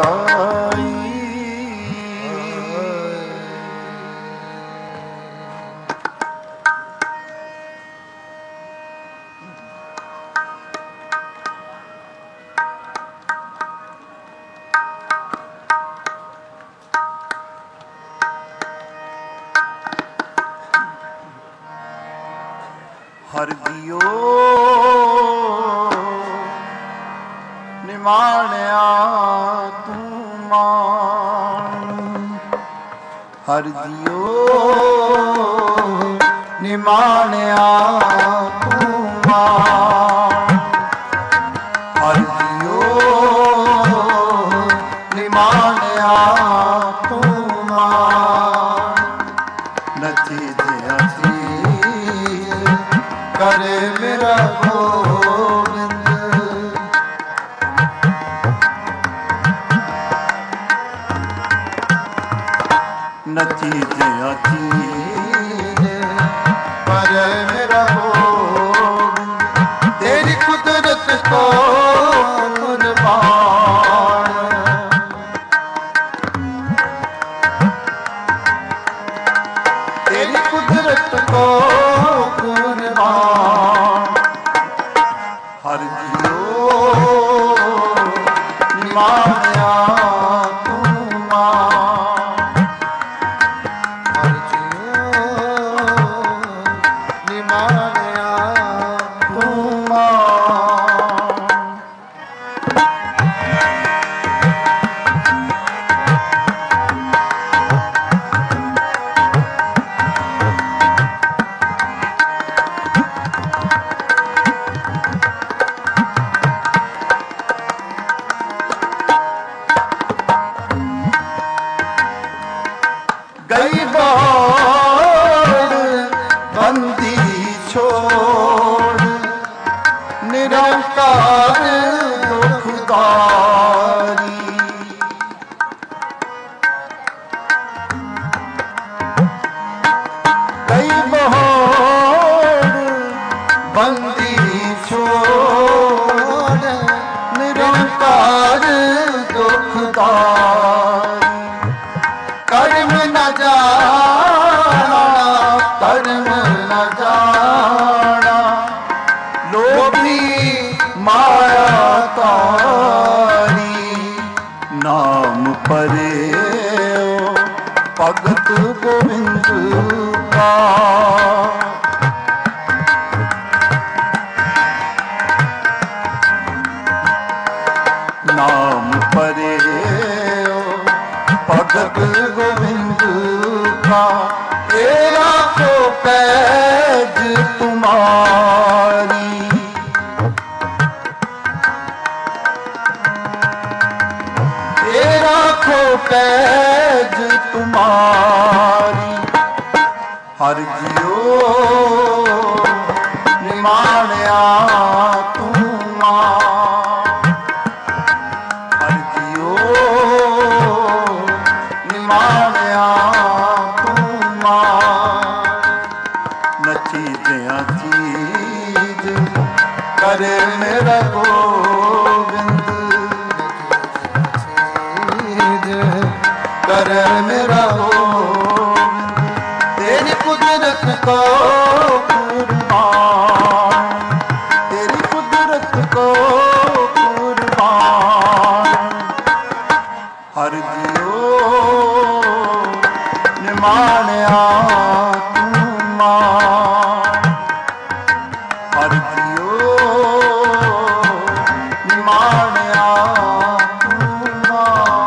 हर दियो निमाणिया तू मान, हर दियो निमाणिया तू मान, हर दियो निमाणिया तू मान। नची जया करे मेरा गोविंद, नची जया करे मेरा गोविंद। तेरी कुदरत को कुर्बान, तेरी कुदरत को हर जियो निमाणिया तू मान, हर जियो निमाणिया तू मान। गई बार बंदी छोड़, निरंकार दुखदारी। गई बार बंदी छोड़, निरंकार दुखदारी। कर्म न जाना, कर्म न जाना, लोभी माया तारी। नाम परे भगत गोविंद का, नाम परे भगत गोविंद का। तेरा को पैज तुम्हारी, तेरा को पैज तुम्हारी। हर जियो निमाणिया तू मां, हर जियो निमाणिया तू मां। नची दिया चीज करे मेरा गोविंद, करे मेरा गोविंद। तेरी कुदरत को कुर्बान, तेरी कुदरत को कुर्बान। हर जियो निमाणिया तू मां, हर जियो निमाणिया तू मां।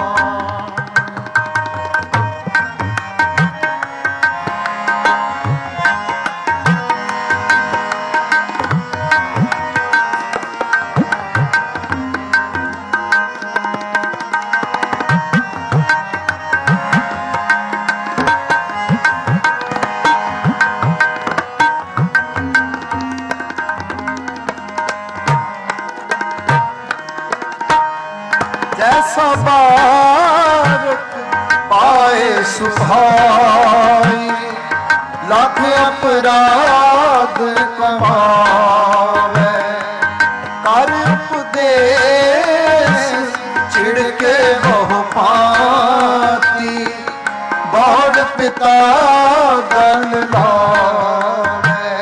जैसा बारक पाए सुभाई, लाख अपराध कमावे। कर उपदेश छिड़के बहु पाती, बौड़ पिता गल लावे।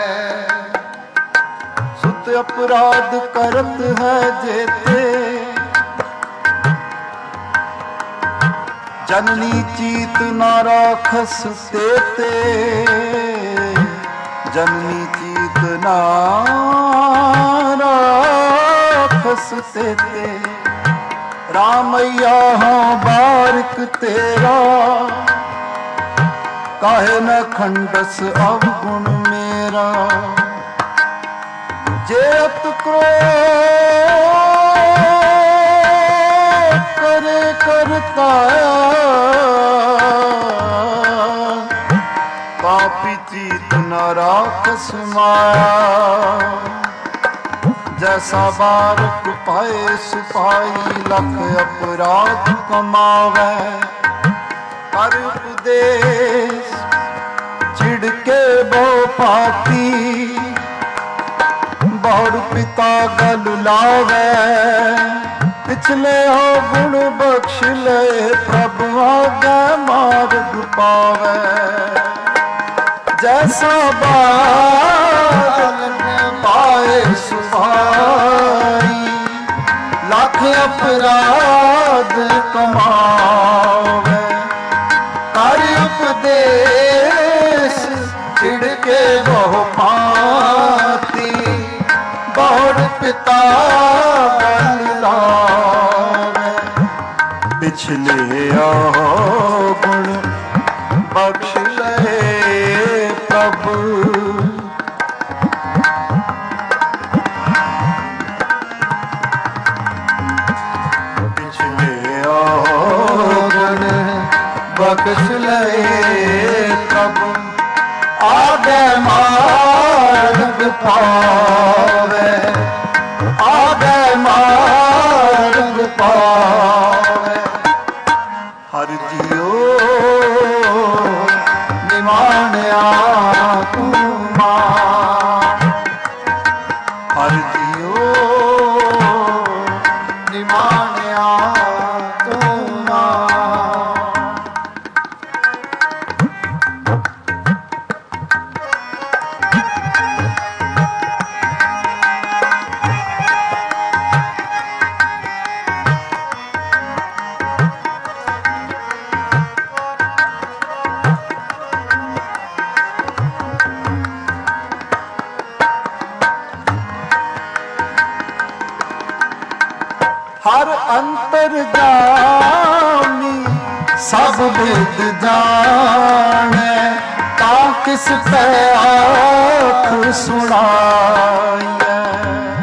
सुत अपराध करत है जेते, जननी चीत न राखस तेते। जननी चीत न राखस तेते। रामैया हाँ बारिक तेरा, काहे न खंडस अवगुण मेरा। जे अत क्रोध करे करता, पापी चीत न राखस माया। जैसा बारक पाए सुपाई, लख अपराध कमावे। कर उपदेश छिड़के बो पाती, बौड़ पिता गल लावे। पिछले हो गुण बख्श ले, प्रभु आगे मार्ग पावे। जैसा बाल पाए सुभाई, लाख अपराध कमावे। कर उपदेश छिड़के बहु पाती, बौड़ पिता गल लावे। पिछले आओ गुण बख्श ले प्रभु, पिछले आओ गुण बख्श ले प्रभु। आगे मार्ग पावे, आगे मार्ग पावे। हर जियो निमाणिया तू मां, हर जियो निमाणिया तू मां। हर अंतर जामी सब भेद जाने, ता किस पे आँख सुनाइए।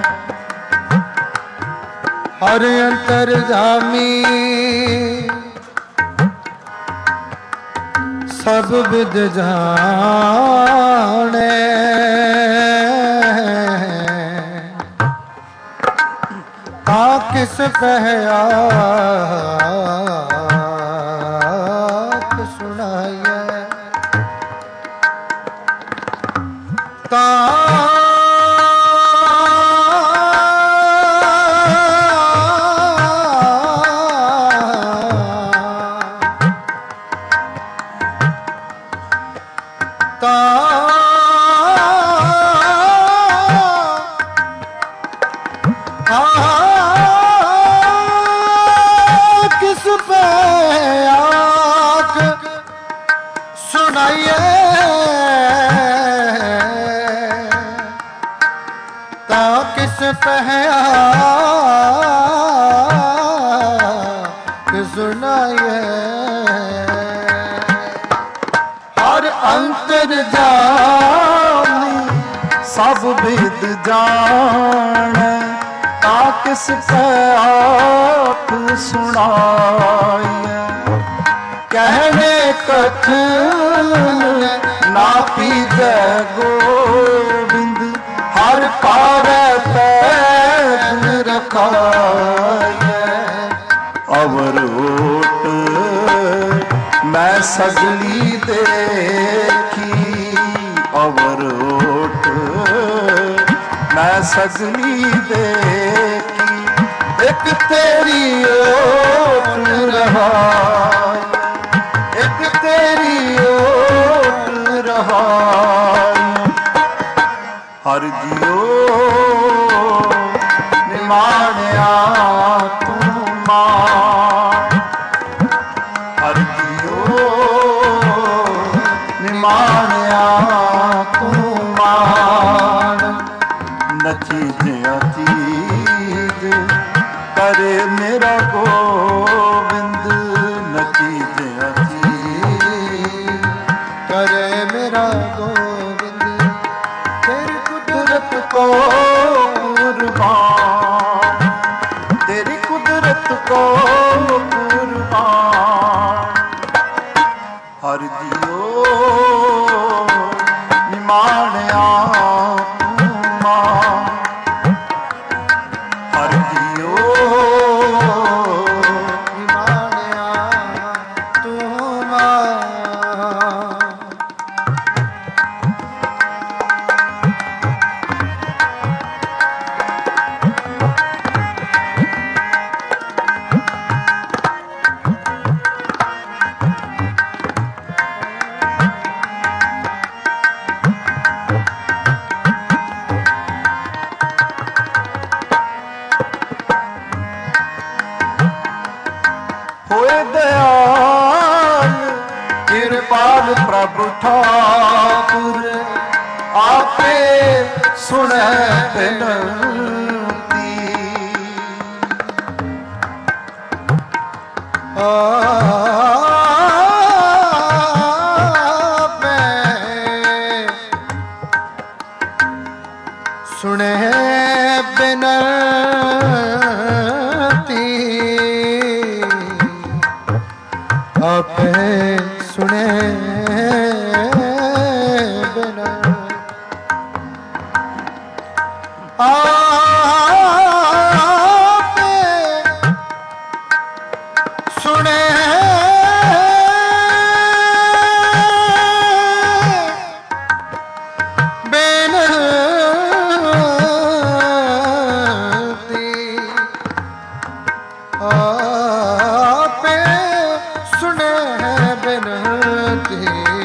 हर अंतर जामी सब विद जाने ता किस आप सुनाइए ता किस पे आँख सुनाइए ता किस पे आँख सुनाइए हर अंतर जानी सब भेद जान ता किस पे आप सुनाइए कहने कथन ना पीजे गोविंद हर कार्य पैद रखाइए अवर ओट मैं सगली देखी अवर ओट मैं सगली देखी एक तेरी ओट रहा एक तेरी ओट रहा हर जियो निमाणिया तू मां हर जियो निमाणिया तू मान नची जिया चीज करे मेरा गोविंद नची जिया चीज करे मेरा गोविंद तेरी कुदरत को कुर्बान तेरी कुदरत को कुर्बान हर जियो निमाणिया तू मां हर जियो निमाणिया तू मां होए दयाल कृपाल प्रभु ठाकुर आपे सुने बिनती आपे सुने बिनती आपे सुने बिना आपे सुने बिनती आपे सुने बिनती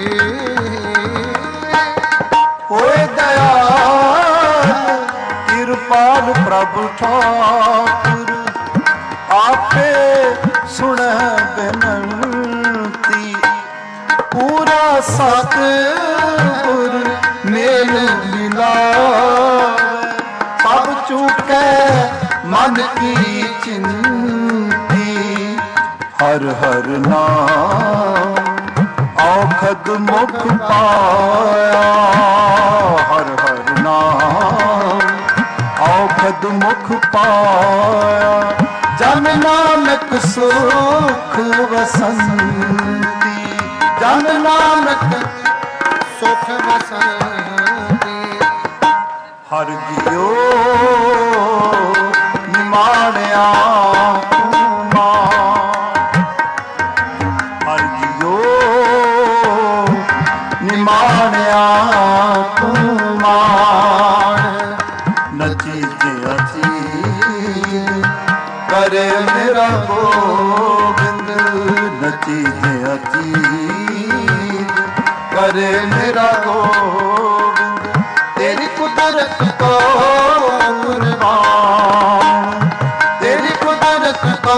होए दयाल कृपाल प्रभु ठाकुर आपे सुने बिनती पूरा सतगुर मेल मिलावे सब चूके मन की चिंती हर हर नाम औखद मुख पाया हर हर नाम औखद मुख पाया जन नानक सुख वसंती ਜਨ ਨਾਨਕ ਸੁਖ ਵਸੰਤੀ। ਹਰ ਜੀਓ ਨਿਮਾਣਿਆ ਤੂੰ ਮਾਣ, ਹਰ ਜੀਓ ਨਿਮਾਣਿਆ ਤੂੰ ਮਾਣ। ਨਚੀ ਜਿਆਚੀ ਕਰੇ ਮੇਰਾ ਗੋਬਿੰਦ, ਨਚੀ ਜਿਆਚੀ ਕਰੇ ਮੇਰਾ ਗੋਬਿੰਦ। ਤੇਰੀ ਕੁਦਰਤ ਕੋ ਕੁਰਬਾਨ, ਤੇਰੀ ਕੁਦਰਤ ਕੋ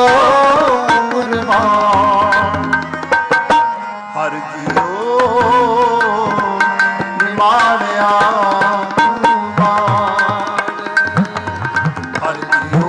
ਕੁਰਬਾਨ। ਹਰ ਜੀਓ ਨਿਮਾਣਿਆ ਤੂੰ ਮਾਣ, ਹਰ ਜੀਓ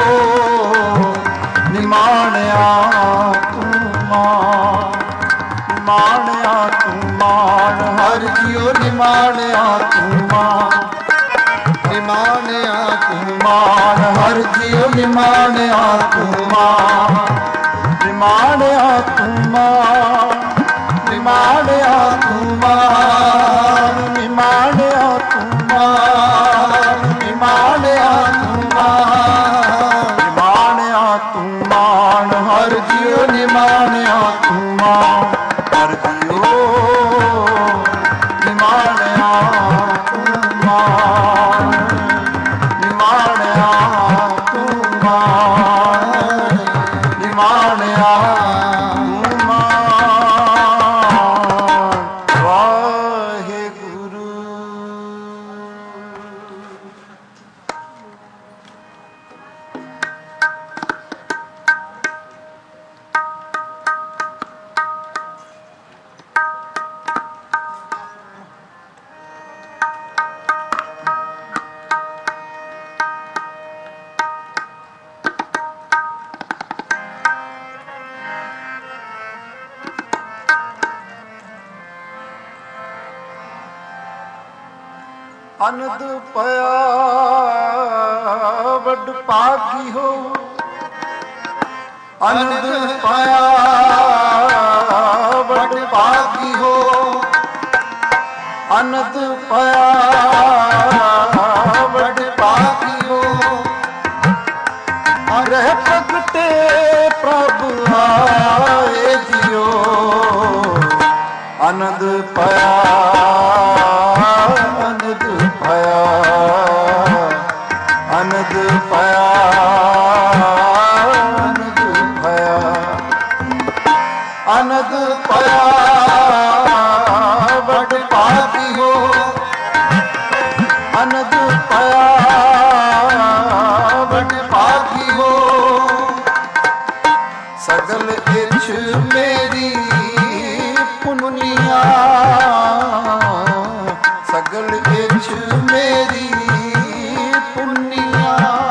ਨਿਮਾਣਿਆ ਤੂੰ ਮਾਣ। ਨਿਮਾਣਿਆ ਤੂੰ ਮਾਣ, ਹਰ ਜੀਓ ਨਿਮਾਣਿਆ ਤੂੰ ਮਾਣ। ਨਿਮਾਣਿਆ ਤੂੰ ਮਾਣ, ਹਰ ਜੀਓ ਨਿਮਾਣਿਆ ਤੂੰ ਮਾਣ। ਨਿਮਾਣਿਆ ਤੂੰ ਮਾਣ, ਨਿਮਾਣਿਆ ਤੂੰ ਮਾਣ। ਨਿਮਾਣਿਆ ਤੂੰ ਮਾਣ, ਨਿਮਾਣਿਆ ਤੂੰ ਮਾਣ। ਨਿਮਾਣਿਆ ਤੂੰ ਮਾਣ, ਹਰ ਜੀਓ ਨਿਮਾਣਿਆ ਤੂੰ ਮਾਣ। ਹਰ ਜੀਓ ਨਿਮਾਣਿਆ ਤੂੰ ਮਾਣ, ਨਿਮਾਣਿਆ ਤੂੰ ਮਾਣ। ਨਿਮਾਣਿਆ ਤੂੰ ਮਾਣ। ਵਾਹਿਗੁਰੂ। ਅਨੰਦ ਪਿਆ ਵੱਡ ਭਾਗੀ ਹੋ, ਅਨੰਦ ਪਿਆ ਵੱਡ ਭਾਗੀ ਹੋ। ਅਨੰਦ ਪਿਆ ਵੱਡ ਭਾਗੀ ਹੋ। ਰਹਿ ਪ੍ਰਗਟੇ ਪ੍ਰਭ ਆਏ ਜੀਓ। ਅਨੰਦ ਪਿਆ ਅਨੰਦ ਪਿਆ, ਅਨੰਦ ਪਿਆ ਅਨੰਦ ਪਿਆ। ਅਨੰਦ ਪਿਆ ਵੱਡ ਭਾਗੀ ਹੋ। ਅਨੰਦ ਪਿਆ ਵੱਡ ਭਾਗੀ ਹੋ। ਸਗਲ ਇੱਛ ਮੇਰੀ ਪੁੰਨੀਆ, ਸਗਲ ਇੱਛ ਮੇਰੀ ਪੁੰਨੀਆ।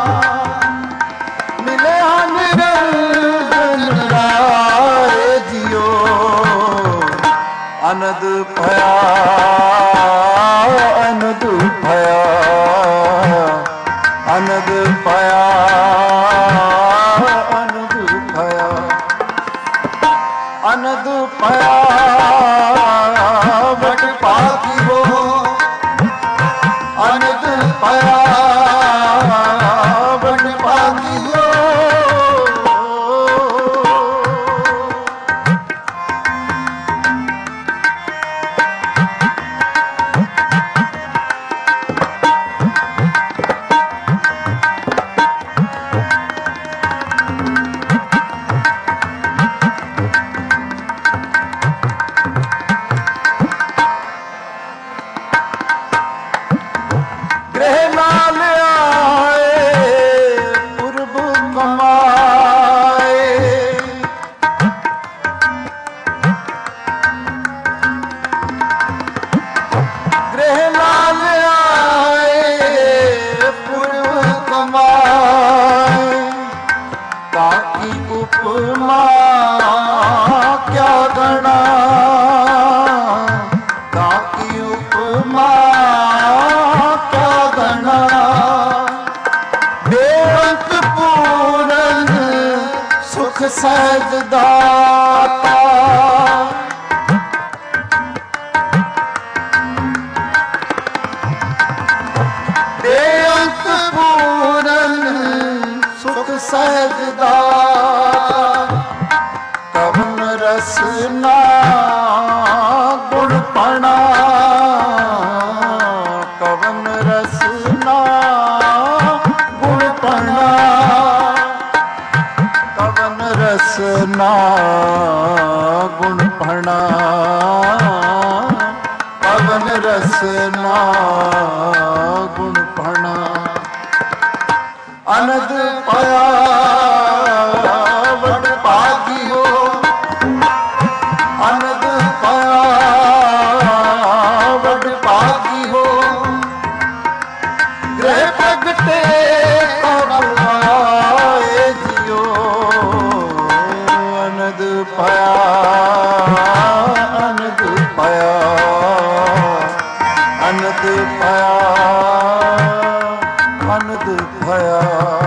ਮਿਲਿਆ ਨਿਰੰਜਨ ਰਾਏ ਜੀਓ। ਅਨੰਦ ਭਇਆ ਅਨੰਦ ਭਇਆ, ਅਨੰਦ ਭਇਆ ਅਨੰਦ ਭਇਆ। ਅਨੰਦ ਭਇਆ ਵੱਡ ਭਾਗੀ ਹੋ। ਅਨੰਦ ਭਇਆ ਵੱਡ ਭਾਗੀ ਹੋ। ਸਹਿਜ ਦਾਤਾ ਰਸਨਾ ਗੁਣ ਪਣਾ, ਕਵਨ ਰਸਨਾ ਗੁਣ ਪਣਾ, ਕਵਨ ਰਸਨਾ ਗੁਣ ਪਣਾ, ਕਵਨ ਰਸਨਾ ਗੁਣ ਪਣਾ। ਅਨੰਦ ਪਾਇਆ ਵਡ ਭਾਗੀ ਹੋ, ਅਨੰਦ ਪਾਇਆ ਵਡ ਭਾਗੀ ਹੋ, ਗ੍ਰਹਿ ਪ੍ਰਗਟੇ ਪ੍ਰਭ ਆਏ ਜਿਉ। ਅਨੰਦ ਪਾਇਆ, ਅਨੰਦ ਪਾਇਆ, ਅਨੰਦ ਪਾਇਆ, ਅਨੰਦ ਪਾਇਆ।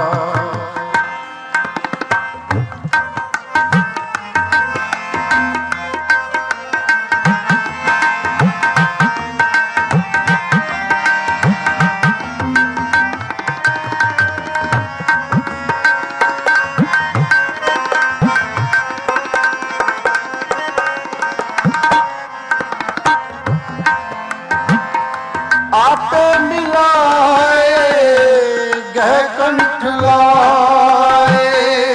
आपे मिलाए गह कंठ लाए,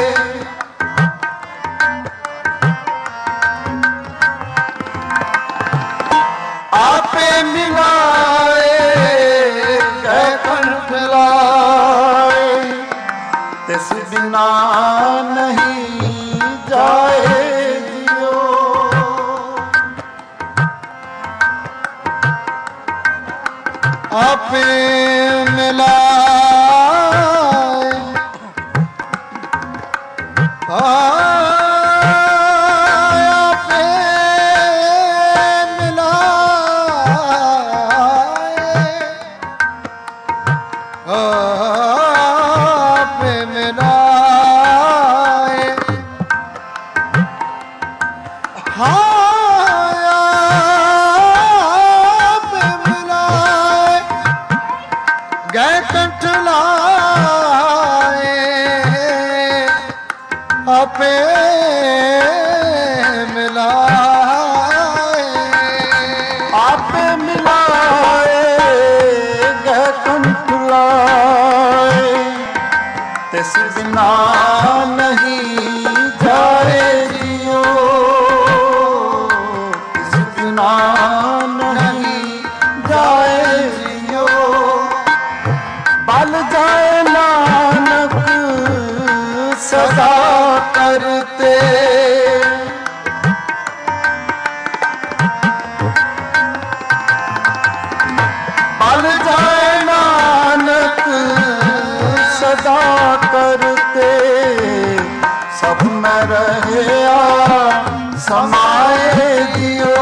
आपे मिलाए गह कंठ लाए, तिस बिना नहीं जाए जियो। आपे मिलाए, आपे मिलाए, आपे मिलाए, हाँ गए कंठ लाए, आपे मिलाए, आपे मिलाए गए कंठ लाए, तिस बिना नहीं जाए जियो। तिस बिना नहीं जाए जियो, बल जाए नानक सदा करते, बल जाए नानक सदा करते, सब में रहया समाए जियो।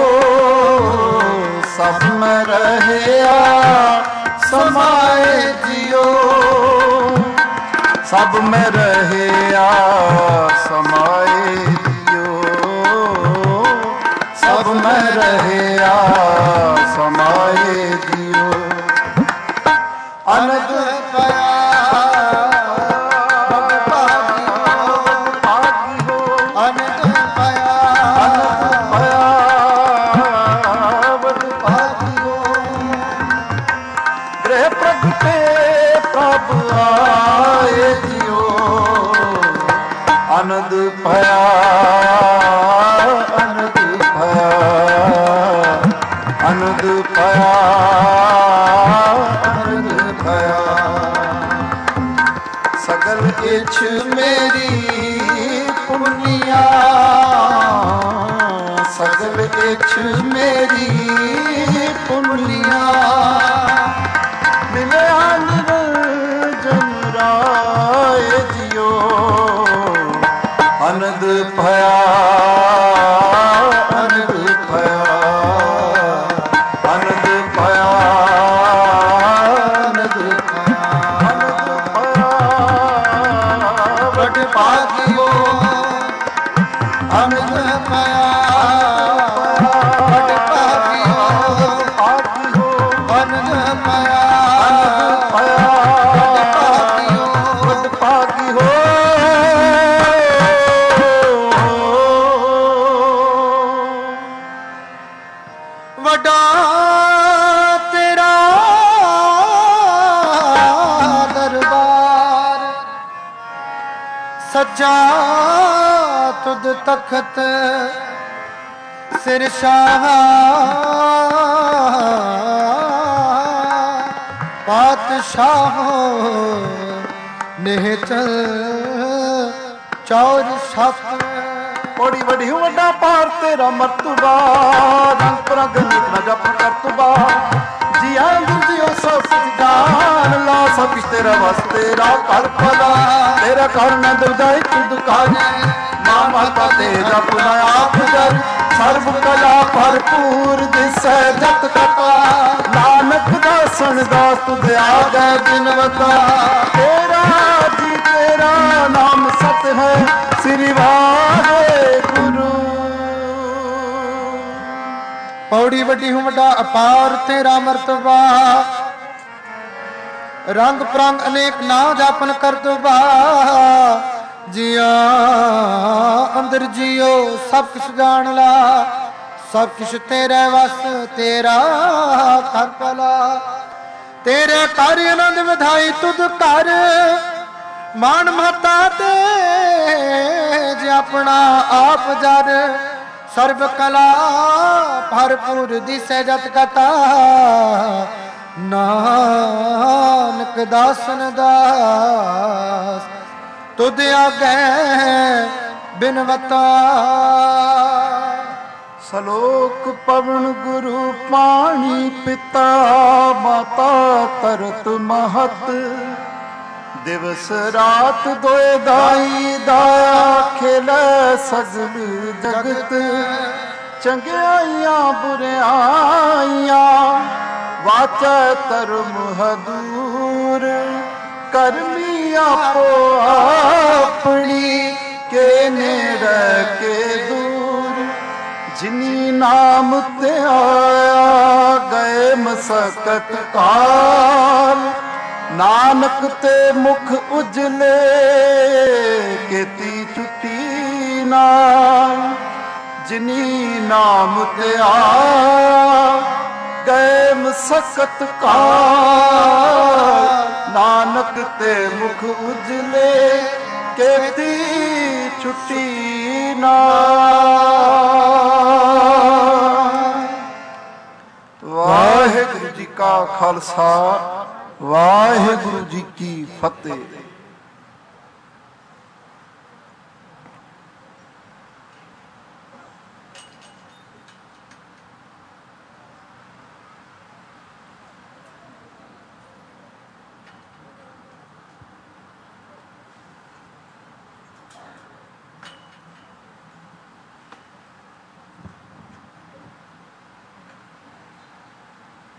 सब में रहया समाए जियो, सब में रहया समाए जियो, सब में रहया समाए जियो। अनंद पाया भागी हो, अनंद पाया, अनंद पाया भागी हो, गृह प्रगटे प्रभ आए जियो। आनंद पाया, आनंद पाया, आनंद पाया, आनंद पाया। सगल इछ मेरी पुनिया, सगल इछ मेरी पुनिया, मिले निरंजन राय जियो। आनंद पाया, आनंद पाया, आनंद पाया, आनंद पाया, आनंद पाया। बड़ भागियो आनंद पाया, बड़ भागियो भागियो आनंद पाया, आनंद पाया, बड़ भागियो बड़ भागियो। ਵੱਡਾ ਤੇਰਾ ਦਰਬਾਰ, ਸੱਚਾ ਤੁਧ ਤਖਤ ਸਿਰ ਸ਼ਾਹ, ਪਾਤਸ਼ਾਹੋ ਨਿਹਚਲ ਚੌਰ ਸਤ। ਬੜੀ ਵੱਡੀ ਵੱਡਾ ਪਾਰ ਤੇਰਾ ਮਰਤਬਾ, ਰੰਗ ਪ੍ਰਗ ਨਿਕਲਾ ਜਪ ਕਰਤਬਾ, ਜੀਆਂ ਗੁਰਜੀਓ ਸਭ ਜਾਨ ਲਾ, ਸਭ ਕੁਛ ਤੇਰਾ ਵਸ ਤੇਰਾ ਕਰ ਭਲਾ, ਤੇਰਾ ਘਰ ਨਾ ਦੁਰਦਾਈ ਤੂੰ ਦੁਕਾਨੇ, ਮਾਂ ਮਾਤਾ ਤੇ ਜਪ ਨਾ ਆਪ ਜਰ, ਸਰਬ ਕਲਾ ਭਰਪੂਰ ਦਿਸੈ ਜਤ ਕਥਾ, ਨਾਨਕ ਦਾ ਸੁਣਦਾ ਤੁਧ ਆ ਗਏ ਬਿਨਵਤਾ, ਤੇਰਾ ਜੀ ਤੇਰਾ ਨਾਮ ਸਤ ਹੈ, ਸ੍ਰੀ ਵਾਹਿਗੁਰੂ। ਪੌੜੀ ਵੱਡੀ ਹੂੰ ਵੱਡਾ ਅਪਾਰ ਤੇਰਾ ਮਰਤਬਾ, ਰੰਗ ਪ੍ਰੰਗ ਅਨੇਕ ਨਾ ਜਾਪਨ ਕਰਤਬਾ, ਜੀਆਂ ਅੰਦਰ ਜੀਓ ਸਭ ਕੁਛ ਜਾਣ ਲਾ, ਸਭ ਕੁਛ ਤੇਰੇ ਵਸ ਤੇਰਾ ਕਰ ਭਲਾ, ਤੇਰੇ ਘਰ ਆਨੰਦ ਵਧਾਈ ਤੁਧ ਘਰ, ਮਾਨ ਮਾਤਾ ਤੇ ਜੇ ਆਪਣਾ ਆਪ ਜਰ, ਸਰਬ ਕਲਾ ਭਰਪੂਰ ਦਿਸੈ ਜਤ ਕਥਾ, ਨਾਨਕ ਦਾਸਨ ਦਾਸ ਤੁਧ ਆਗੇ ਬਿਨਵਤਾ। ਸਲੋਕ ਪਵਨ ਗੁਰੂ ਪਾਣੀ ਪਿਤਾ, ਮਾਤਾ ਤਰਤ ਮਹਤ, ਦਿਵਸ ਰਾਤ ਦੋਏ ਦਾਈ ਦਾਇਆ, ਖੇਲੇ ਸਗਲ ਜਗਤ, ਚੰਗਿਆਈਆਂ ਬੁਰਿਆਈਆਂ, ਵਾਚੈ ਧਰਮ ਹਦੂਰ, ਕਰਮੀ ਆਪੋ ਆਪਣੀ, ਕੇ ਨੇੜੇ ਕੇ ਦੂਰ, ਜਿਨੀ ਨਾਮ ਤੇ ਆਇਆ ਗਏ ਮਸਕਤ ਕਾਲ, ਨਾਨਕ ਤੇ ਮੁਖ ਉਜਲੇ ਕੀਤੀ ਛੁੱਟੀ ਨਾਲ, ਜਿਨੀ ਨਾਮ ਤੇ ਆਇਆ ਗਏ ਮਸਕਤ ਕਾਲ, ਨਾਨਕ ਤੇ ਮੁਖ ਉਜਲੇ ਕੀਤੀ ਛੁੱਟੀ ਨਾਲ। ਵਾਹਿਗੁਰੂ ਜੀ ਕਾ ਖਾਲਸਾ, ਵਾਹਿਗੁਰੂ ਜੀ ਕੀ ਫਤਿਹ।